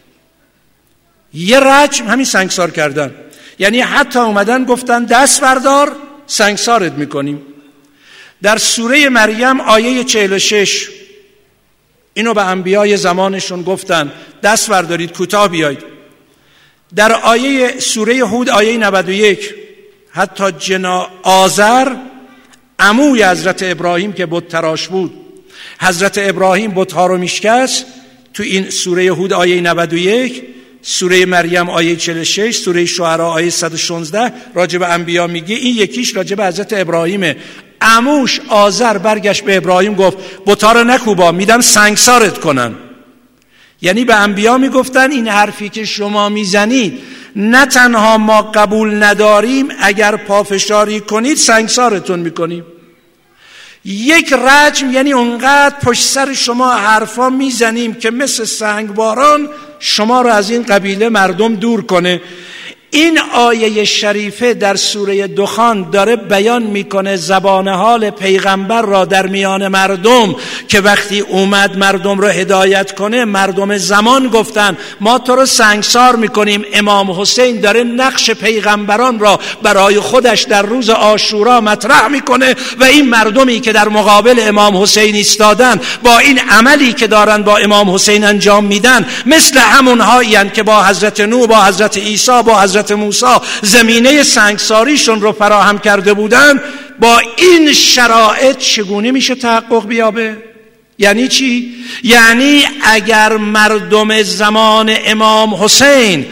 یه رجم همین سنگسار کردن، یعنی حتی اومدن گفتن دست بردار سنگسارت میکنیم. در سوره مریم آیه چهل و شش اینو به انبیای زمانشون گفتن دست بردارید کوتاه بیایید. در آیه سوره هود آیه نود و یک حتی جنا آزر عموی حضرت ابراهیم که بت تراش بود، حضرت ابراهیم بت‌ها رو میشکست. تو این سوره هود آیه نود و یک، سوره مریم آیه چهل و شش، سوره شعراء آیه صد و شانزده راجع به انبیا میگه. این یکیش راجع به حضرت ابراهیمه. عموش آزر برگشت به ابراهیم گفت بت‌ها رو نکوبا، میدم سنگسارت کنن. یعنی به انبیا میگفتن این حرفی که شما میزنید نه تنها ما قبول نداریم، اگر پافشاری کنید سنگسارتون میکنیم. یک رجم یعنی اونقدر پشت سر شما حرفا میزنیم که مثل سنگباران شما رو از این قبیله مردم دور کنه. این آیه شریفه در سوره دخان داره بیان میکنه زبان حال پیغمبر را در میان مردم که وقتی اومد مردم رو هدایت کنه، مردم زمان گفتن ما تو رو سنگسار میکنیم. امام حسین داره نقش پیغمبران را برای خودش در روز عاشورا مطرح میکنه و این مردمی که در مقابل امام حسین ایستادن با این عملی که دارن با امام حسین انجام میدن مثل همون هایین که با حضرت نوح، با حضرت عیسی، با حضرت موسی زمینه سنگساریشون رو فراهم کرده بودن. با این شرایط چگونه میشه تحقق بیابه؟ یعنی چی؟ یعنی اگر مردم زمان امام حسین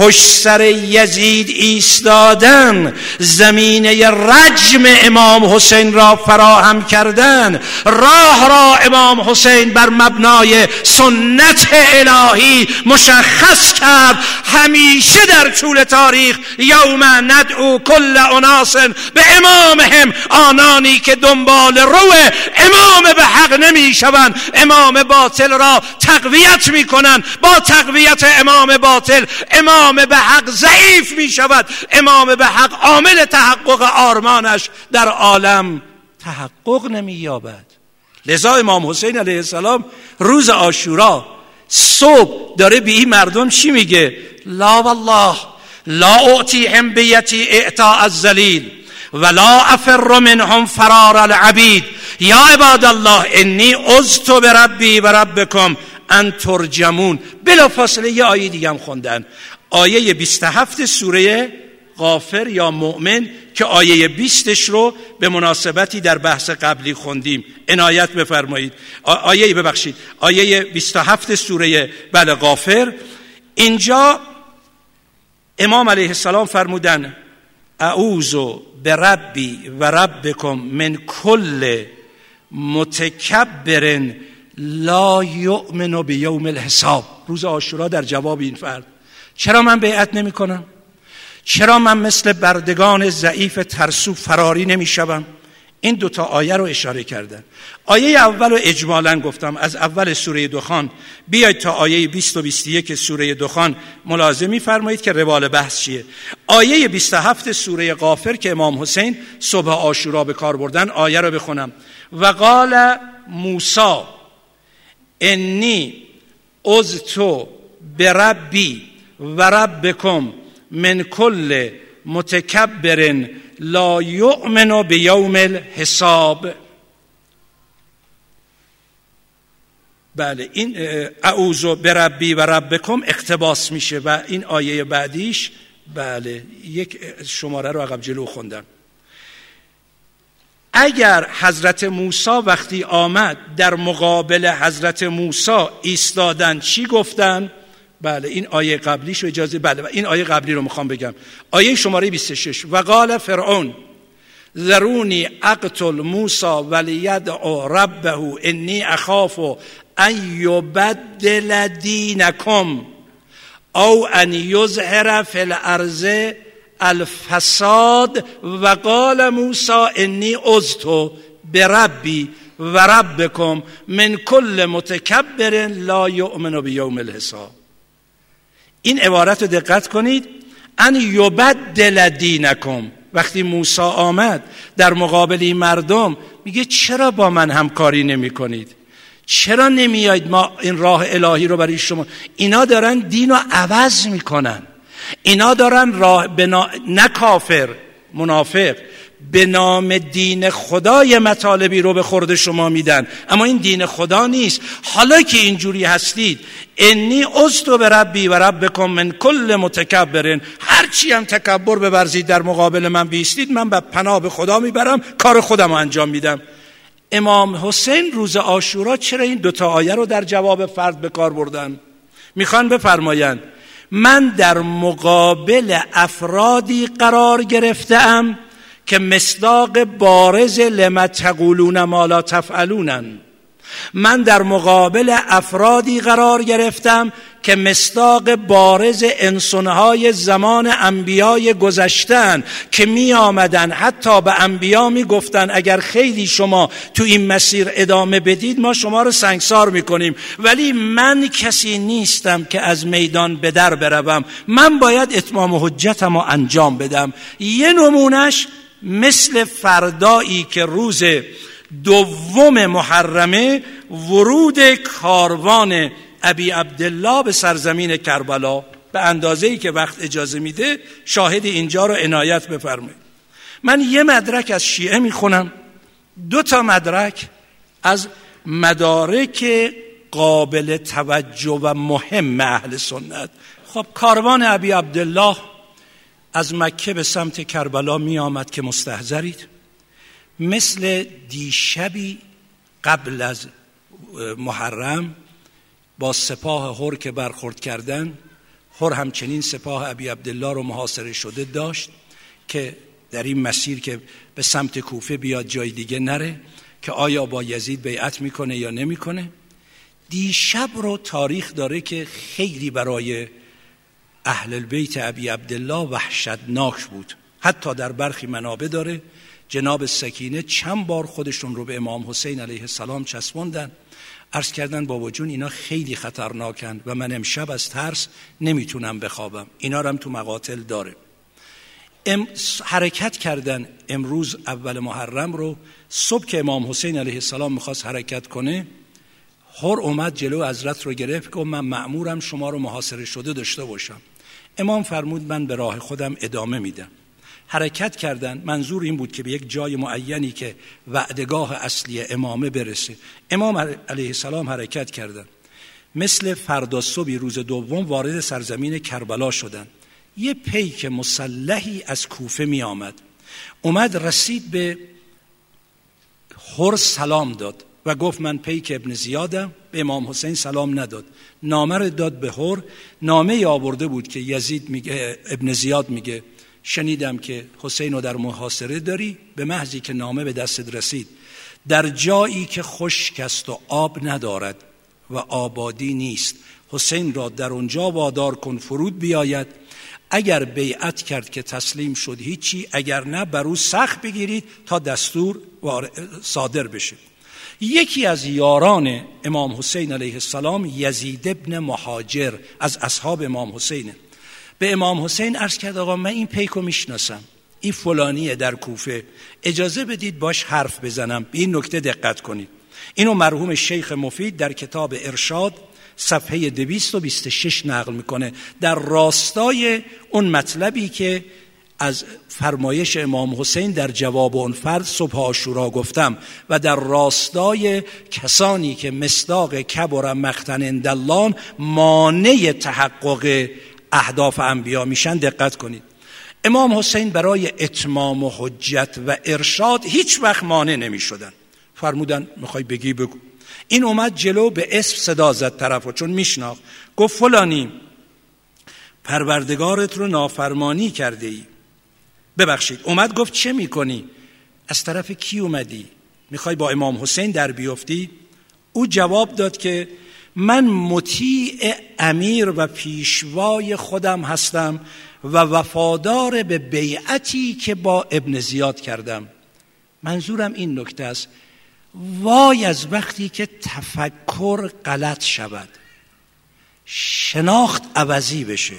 پشت سر یزید ایستادن، زمینه رجم امام حسین را فراهم کردن، راه را امام حسین بر مبنای سنت الهی مشخص کرد. همیشه در طول تاریخ یوم ندعو کل اناس به امامهم، آنانی که دنبال رو امام به حق نمی شوند امام باطل را تقویت می کنند. با تقویت امام باطل امام به حق ضعیف می شود، امام به حق عامل تحقق آرمانش در عالم تحقق نمی یابد. لذا امام حسین علیه السلام روز عاشورا صبح داره به این مردم چی میگه؟ لا والله لا اعطیهم بیتی اعطاء الذلیل ولا افر منهم فرار العبید یا عباد الله انی عذت بربی و ربکم ان ترجمون. بلا فاصله یه آیه دیگه هم خوندن، آیه بیست و هفت سوره غافر یا مؤمن که آیه بیستش رو به مناسبتی در بحث قبلی خوندیم. عنایت بفرمایید. آیه ببخشید آیه بیست و هفت سوره بله غافر، اینجا امام علیه السلام فرمودن اعوذ بربی و ربکم من کل متکبر لا یؤمن بیوم الحساب. روز عاشورا در جواب این فرد چرا من بیعت نمی کنم؟ چرا من مثل بردگان ضعیف ترسو فراری نمی شوم؟ این دوتا آیه رو اشاره کردن. آیه اول رو اجمالاً گفتم، از اول سوره دخان بیاید تا آیه بیست و بیست و یک سوره دخان ملاحظه می‌فرمایید که روال بحث چیه. آیه بیست و هفت سوره غافر که امام حسین صبح عاشورا به کار بردن، آیه رو بخونم. و قال موسی انی عذت بربی و ربکم من کل متکبر لا یؤمن بیوم الحساب. بله این اعوذ بربی و ربکم اقتباس میشه و این آیه بعدیش بله یک شماره رو عقب جلو خوندم. اگر حضرت موسی وقتی آمد در مقابل حضرت موسی ایستادن چی گفتن؟ بله این آیه قبلیشو اجازه بله این آیه قبلی رو میخوام بگم. آیه شماره بیست و شش و قال فرعون ذرونی اقتل موسی ولیدع ربه انی اخاف ان یبدل دینکم او ان یظهر فی الارض الفساد و قال موسی انی عذت بربی و ربکم من کل متکبر لا یؤمن بیوم الحساب. این عبارت رو دقت کنید، ان یبدل دینکم. وقتی موسی آمد در مقابل این مردم میگه چرا با من همکاری نمی کنید؟ چرا نمیایید ما این راه الهی رو برای شما؟ اینا دارن دین رو عوض میکنن، اینا دارن راه بنا... نه کافر منافق به نام دین خدای مطالبی رو به خورد شما میدن، اما این دین خدا نیست. حالا که اینجوری هستید انی عذت بربی و ربکم من کل متکبر، هرچی هم تکبر بورزید در مقابل من بیستید من به پناه به خدا میبرم، کار خودم رو انجام میدم. امام حسین روز عاشورا چرا این دوتا آیه رو در جواب فرد به کار بردن؟ میخوان بفرمایند من در مقابل افرادی قرار گرفتم که مصداق بارز لما تقولون ما لا تفعلونن. من در مقابل افرادی قرار گرفتم که مصداق بارز انسانهای زمان انبیای گذشتن که می آمدن حتی به انبیا می گفتن اگر خیلی شما تو این مسیر ادامه بدید ما شما رو سنگسار می کنیم، ولی من کسی نیستم که از میدان به در بروم، من باید اتمام حجتم رو انجام بدم. یه نمونش مثل فردایی که روز دوم محرمه ورود کاروان ابی عبدالله به سرزمین کربلا به اندازه‌ای که وقت اجازه میده شاهد اینجا رو عنایت بفرمایید. من یه مدرک از شیعه میخونم، دو تا مدرک از مدارک قابل توجه و مهم اهل سنت. خب کاروان ابی عبدالله از مکه به سمت کربلا می آمد که مستحضرید، مثل دیشبی قبل از محرم با سپاه هر که برخورد کردن هر همچنین سپاه ابی عبدالله رو محاصره شده داشت که در این مسیر که به سمت کوفه بیاد جای دیگه نره، که آیا با یزید بیعت میکنه یا نمیکنه. دیشب رو تاریخ داره که خیلی برای اهل البیت ابی عبدالله وحشتناک بود. حتی در برخی منابع داره جناب سکینه چند بار خودشون رو به امام حسین علیه السلام چسبوندن، عرض کردن بابا جون اینا خیلی خطرناکن و من امشب از ترس نمیتونم بخوابم. اینا رو هم تو مقاتل داره. ام حرکت کردن امروز اول محرم رو، صبح که امام حسین علیه السلام میخواست حرکت کنه، هر اومد جلو حضرت رو گرفت که من مأمورم شما رو محاصره شده داشته باشم. امام فرمود من به راه خودم ادامه میدم. حرکت کردن، منظور این بود که به یک جای معینی که وعدگاه اصلی امامه برسه. امام علیه السلام حرکت کردن، مثل فردا صبح روز دوم وارد سرزمین کربلا شدن. یه پیک مسلحی از کوفه می آمد، اومد رسید به هر، سلام داد و گفت من پیک ابن زیادم. به امام حسین سلام نداد، نامه رو داد به هر. نامه آورده بود که یزید میگه، ابن زیاد میگه شنیدم که حسین رو در محاصره داری، به محضی که نامه به دستت رسید در جایی که خشک است و آب ندارد و آبادی نیست، حسین را در اونجا وادار کن فرود بیاید. اگر بیعت کرد که تسلیم شد هیچی، اگر نه بر او سخت بگیرید تا دستور صادر بشه. یکی از یاران امام حسین علیه السلام یزید ابن مهاجر از اصحاب امام حسینه. به امام حسین عرض کرد آقا من این پیکو میشناسم، این فلانیه در کوفه، اجازه بدید باش حرف بزنم. به این نکته دقت کنید. اینو مرحوم شیخ مفید در کتاب ارشاد صفحه دویست و بیست و شش نقل میکنه، در راستای اون مطلبی که از فرمایش امام حسین در جواب اون فرد صبح عاشورا گفتم و در راستای کسانی که مصداق کبر مقتا عند الله مانع تحقق اهداف انبیا میشن دقت کنید. امام حسین برای اتمام و حجت و ارشاد هیچ وقت مانع نمیشدن. فرمودن میخوای بگی بگو. این اومد جلو، به اسم صدا زد طرفو چون میشناخت، گفت فلانی پروردگارت رو نافرمانی کرده ای، ببخشید. اومد گفت چه میکنی؟ از طرف کی اومدی؟ میخوای با امام حسین در بیفتی؟ او جواب داد که من مطیع امیر و پیشوای خودم هستم و وفادار به بیعتی که با ابن زیاد کردم. منظورم این نکته است، وای از وقتی که تفکر غلط شود، شناخت عوضی بشه،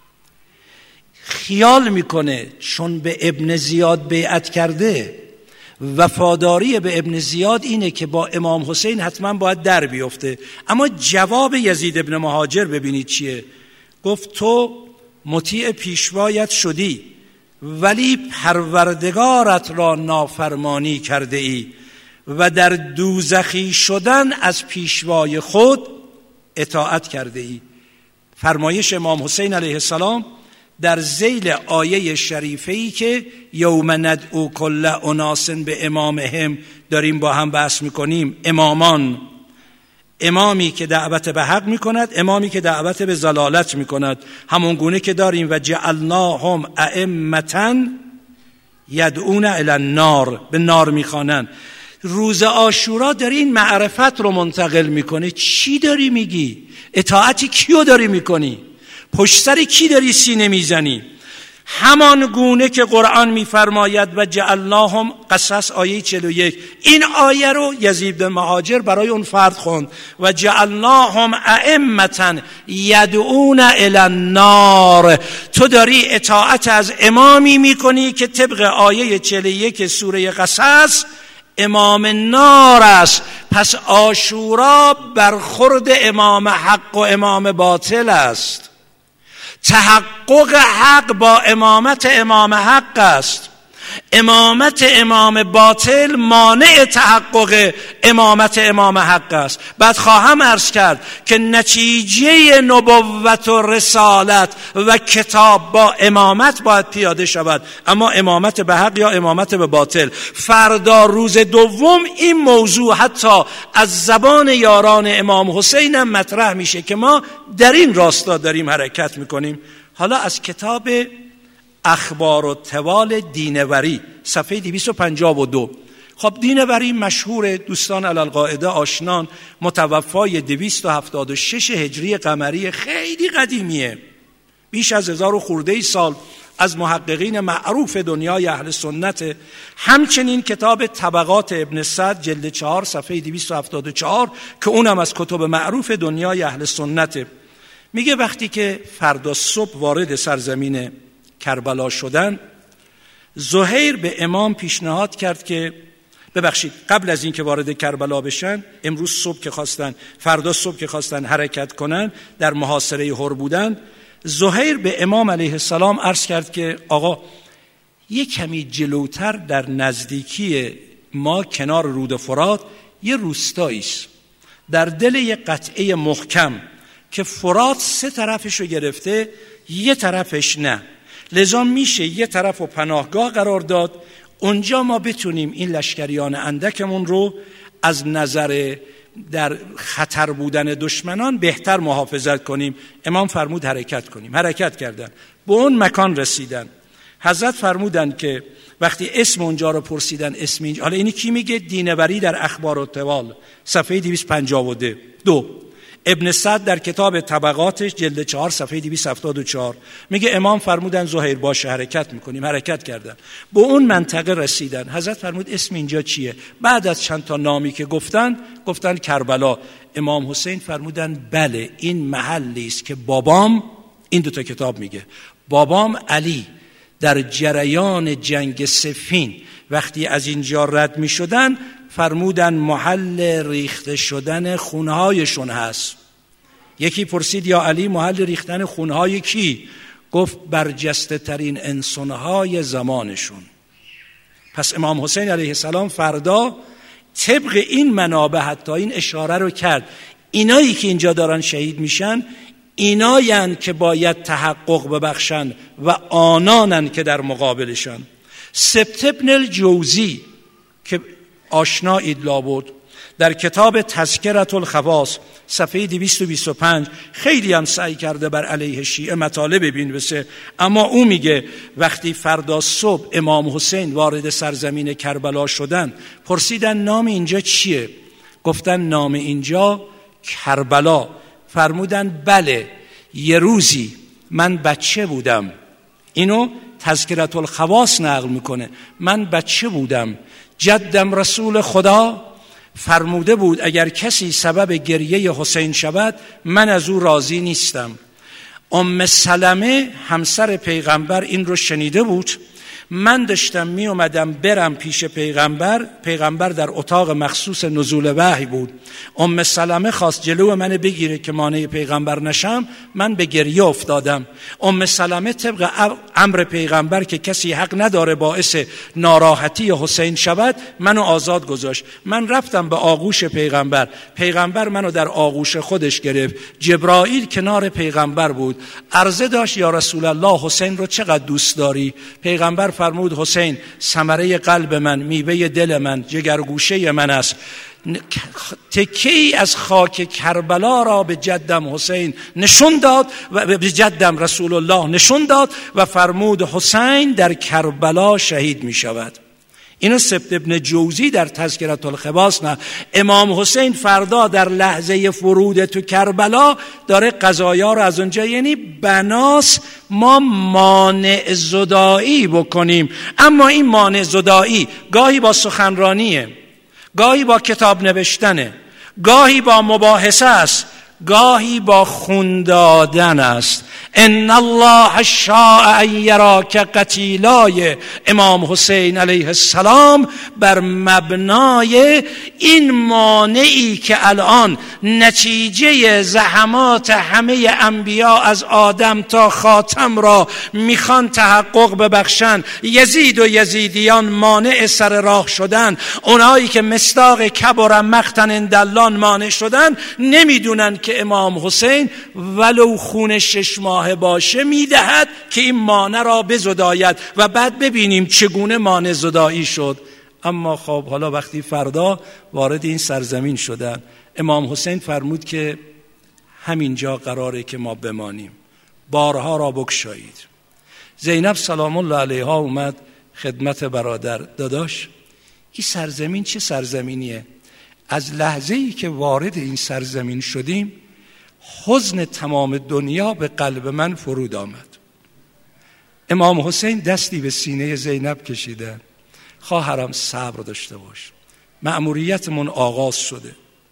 خیال میکنه چون به ابن زیاد بیعت کرده وفاداری به ابن زیاد اینه که با امام حسین حتما باید در بیفته. اما جواب یزید ابن مهاجر ببینید چیه. گفت تو مطیع پیشوایت شدی ولی پروردگارت را نافرمانی کرده ای و در دوزخی شدن از پیشوای خود اطاعت کرده ای. فرمایش امام حسین علیه السلام در ذیل آیه شریفه‌ای که یوم ندعو کل اناس به امامهم داریم با هم بحث میکنیم. امامان، امامی که دعوت به حق میکند، امامی که دعوت به ضلالت میکند، همون گونه که داریم و جعلناهم ائمة یدعون الی النار، به نار میخوانند. روز عاشورا داری این معرفت رو منتقل میکنه. چی داری میگی؟ اطاعتی کیو داری میکنی؟ پشت سر کی داری سینه میزنی؟ همان گونه که قرآن میفرماید و جعلناهم، قصص آیه چهل و یک، این آیه رو یزید بن مهاجر برای اون فرد خوند و جعلناهم ائمة یدعون الی النار. تو داری اطاعت از امامی میکنی که طبق آیه چهل و یک سوره قصص امام نار است. پس عاشورا برخورد امام حق و امام باطل است. تحقق حق با امامت امام حق است. امامت امام باطل مانع تحقق امامت امام حق است. بعد خواهم عرض کرد که نتیجه نبوت و رسالت و کتاب با امامت باید پیاده شود، اما امامت به حق یا امامت به باطل. فردا روز دوم این موضوع حتی از زبان یاران امام حسین هم مطرح میشه که ما در این راستا داریم حرکت میکنیم. حالا از کتاب اخبار و طوال دینوری صفحه دویست و پنجاه و دو. خب دینوری مشهور، دوستان علالقاعده آشنان، متوفای دویست و هفتاد و شش هجری قمری، خیلی قدیمیه، بیش از هزار و خورده سال، از محققین معروف دنیای اهل سنت. همچنین کتاب طبقات ابن سعد جلد چهار صفحه دویست و هفتاد و چهار که اونم از کتب معروف دنیای اهل سنت، میگه وقتی که فردا صبح وارد سرزمین کربلا شدن، زهیر به امام پیشنهاد کرد که ببخشید قبل از این که وارد کربلا بشن، امروز صبح که خواستن، فردا صبح که خواستن حرکت کنن، در محاصره هر بودن، زهیر به امام علیه السلام عرض کرد که آقا یک کمی جلوتر در نزدیکی ما کنار رود فرات یه روستایی است، در دل یک قطعه محکم که فرات سه طرفش رو گرفته، یه طرفش نه، لذا میشه یه طرف رو پناهگاه قرار داد، اونجا ما بتونیم این لشکریان اندکمون رو از نظر در خطر بودن دشمنان بهتر محافظت کنیم. امام فرمود حرکت کنیم. حرکت کردن، به اون مکان رسیدن. حضرت فرمودن که وقتی اسم اونجا رو پرسیدن، اسم اینجا، حالا اینی کی میگه؟ دینوری در اخبار و طوال صفحه دویست و پنجاه و دو. ابن سعد در کتاب طبقاتش جلد چهار صفحه دویست و هفتاد و چهار میگه امام فرمودن زهیر باشه حرکت میکنیم. حرکت کردن، به اون منطقه رسیدن. حضرت فرمود اسم اینجا چیه؟ بعد از چند تا نامی که گفتن گفتن کربلا. امام حسین فرمودن بله این محلی است که بابام، این دو تا کتاب میگه، بابام علی در جریان جنگ صفین وقتی از اینجا رد میشدن فرمودن محل ریخته شدن خونهایشون هست. یکی پرسید یا علی محل ریختن خونهای کی؟ گفت برجسته ترین انسانهای زمانشون. پس امام حسین علیه السلام فردا طبق این منابع حتی این اشاره رو کرد، اینایی که اینجا دارن شهید میشن ایناین که باید تحقق ببخشن و آنانن که در مقابلشن. سبت ابن الجوزی که آشنایید لابد، در کتاب تذکرة الخواص صفحه دویست و بیست و پنج خیلی هم سعی کرده بر علیه شیعه مطالب بنویسه، اما او میگه وقتی فردا صبح امام حسین وارد سرزمین کربلا شدن، پرسیدن نام اینجا چیه؟ گفتن نام اینجا کربلا. فرمودن بله یه روزی من بچه بودم، اینو تذکرة الخواص نقل میکنه، من بچه بودم، جدم رسول خدا فرموده بود اگر کسی سبب گریه حسین شود من از او راضی نیستم. ام سلمه همسر پیغمبر این رو شنیده بود، من داشتم می اومدم برم پیش پیغمبر، پیغمبر در اتاق مخصوص نزول وحی بود. ام سلمه خواست جلو من بگیره که مانع پیغمبر نشم، من به گریه افتادم. ام سلمه طبق امر پیغمبر که کسی حق نداره باعث ناراحتی حسین شود منو آزاد گذاشت. من رفتم به آغوش پیغمبر، پیغمبر منو در آغوش خودش گرفت. جبرائیل کنار پیغمبر بود، عرضه داشت یا رسول الله حسین رو چقدر دوست داری؟ پیغمبر فرمود حسین ثمره قلب من، میوه دل من، جگرگوشه من است. تکی از خاک کربلا را به جدم حسین نشون داد و به جدم رسول الله نشون داد و فرمود حسین در کربلا شهید می شود. اینو سبت ابن جوزی در تذکرة الخواص نه. امام حسین فردا در لحظه فرود تو کربلا داره قضایا رو از اونجا، یعنی بناس ما مانع زدایی بکنیم. اما این مانع زدایی گاهی با سخنرانیه، گاهی با کتاب نوشتنه، گاهی با مباحثه است، گاهی با خون دادن است. ان الله شاء ان یراک قتیلای امام حسین علیه السلام بر مبنای این مانعی که الان نتیجه زحمات همه انبیا از آدم تا خاتم را میخوان تحقق ببخشن، یزید و یزیدیان مانع سر راه شدن، اونایی که مصداق کبر مقتا عند الله مانع شدن، نمیدونن که امام حسین ولو خون شش ماه باشه میدهد که این مانع را بزداید و بعد ببینیم چگونه مانع زدایی شد. اما خب حالا وقتی فردا وارد این سرزمین شدن، امام حسین فرمود که همینجا قراره که ما بمانیم، بارها را بگشایید. زینب سلام الله علیها اومد خدمت برادر، داداش این سرزمین چه سرزمینیه؟ از لحظه‌ای که وارد این سرزمین شدیم حزن تمام دنیا به قلب من فرود آمد. امام حسین دستی به سینه زینب کشیدن، خواهرم صبر داشته باش، مأموریتمون آغاز شده.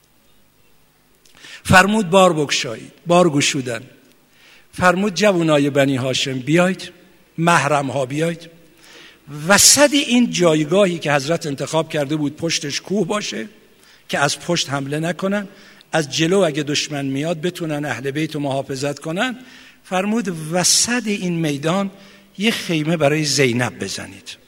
فرمود بار بگشایید، بار گشودن. فرمود جوانای بنی هاشم بیاید، محرم ها بیاید. وسط این جایگاهی که حضرت انتخاب کرده بود پشتش کوه باشه که از پشت حمله نکنن، از جلو اگه دشمن میاد بتونن اهل بیت رو محافظت کنن، فرمود وسط این میدان یه خیمه برای زینب بزنید.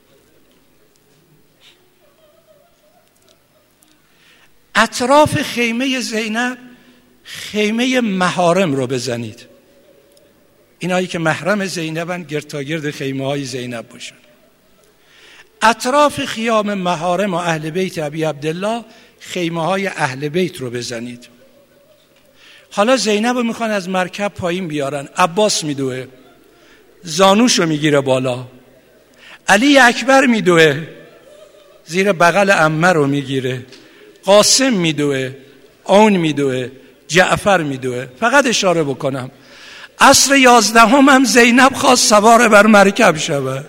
اطراف خیمه زینب خیمه محارم رو بزنید، اینایی که محرم زینبن گرتاگرد خیمه های زینب باشن. اطراف خیام محارم و اهل بیت ابی عبدالله خیمه های اهل بیت رو بزنید. حالا زینب رو میخوان از مرکب پایین بیارن، عباس میدوه زانوشو میگیره بالا، علی اکبر میدوه زیر بغل عمه رو میگیره، قاسم میدوه، اون میدوه، جعفر میدوه. فقط اشاره بکنم عصر یازدهم هم زینب خواست سوار بر مرکب شود.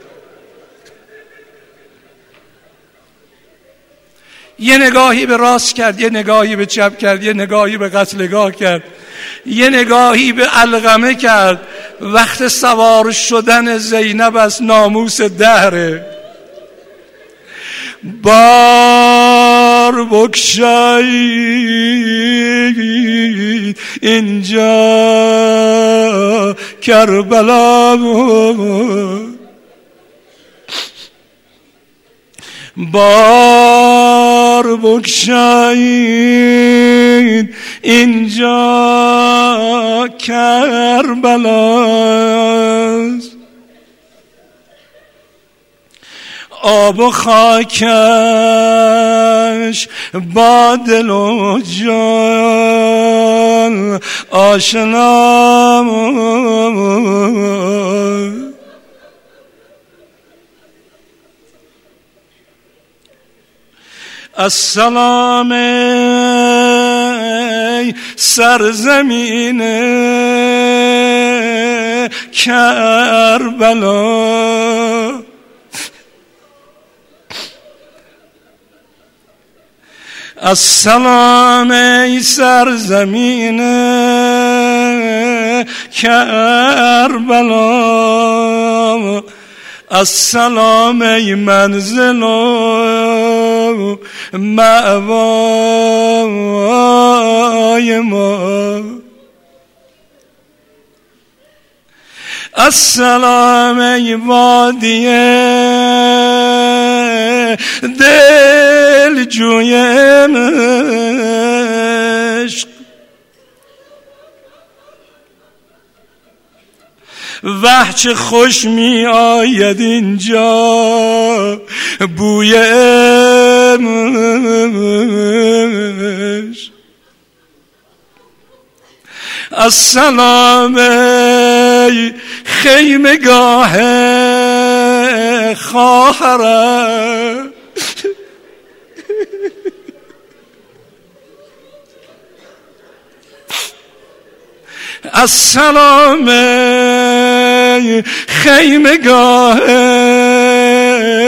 یه نگاهی به راست کرد، یه نگاهی به چپ کرد، یه نگاهی به قتلگاه کرد، یه نگاهی به علقمه کرد. وقت سوار شدن زینب از ناموس دهره. بار بگشایید اینجا کربلا بود، بار بگشایید اینجا کربلاست. آب و خاکش با دل و جان آشنا. السلام ای سرزمین کربلا، السلام ای سرزمین کربلا، السلام ای منزل و مأوای ما، السلام ای وادی دل جوی عشق، وح چه خوش می آید اینجا بوی عشق. السلام ای خیمگاه خواهرم، السلام ای خیمگاه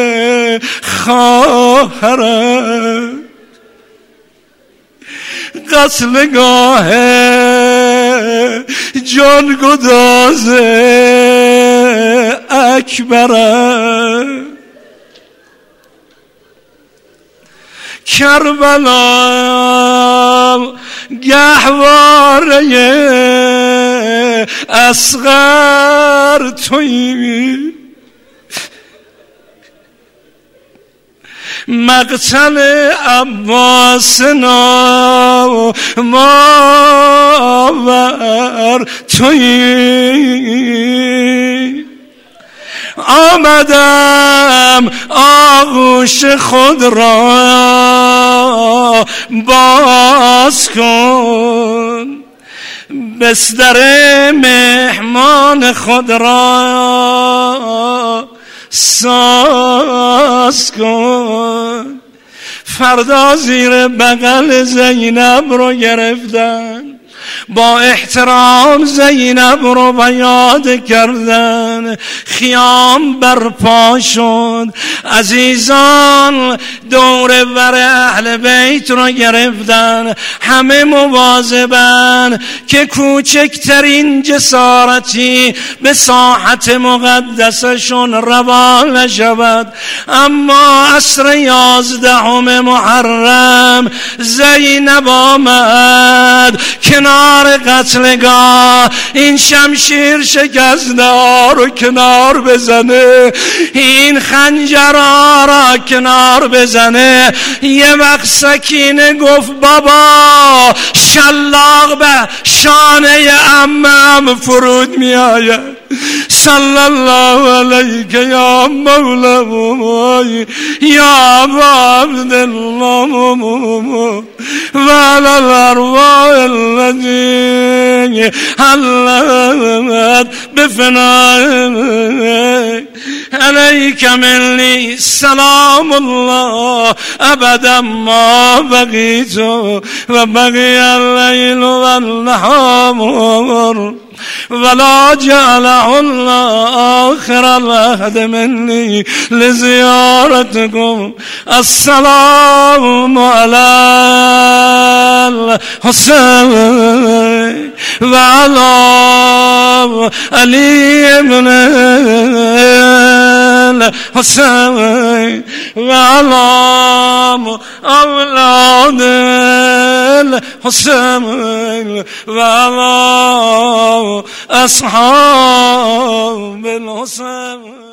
خواهرم، قتلگاه جان گداز اکبره کربلا گهواره اصغر تویی مقتل عباس نامآور تویی آمدم آغوش خود را باز کن بستر مهمان خود را ساز کن فردا زیر بغل زینب رو گرفتن با احترام زینب رو بیاد کردن خیام برپا شد عزیزان دور بر اهل بیت رو گرفتن همه مواظبن که کوچکترین جسارتی به ساحت مقدسشون روا نشود اما عصر یازدهم محرم زینب آمد کنار قتلگاه این شمشیر شکسته رو کنار بزنه این خنجرها را کنار بزنه یه وقت سکینه گفت بابا شلاق به شانه عمم فرود می آید صلی الله علیک یا مولا یا ابا عبدالله و علی الارواح التي حلت بفنائك عليك مني سلام الله ابدا ما بقيت وبقي الليل والنهار ولا جعله الله آخر العهد مني لزيارتكم السلام على الحسين وعلى علي بن الحسين وعلى أولاد الحسين وعلى أصحاب الحسين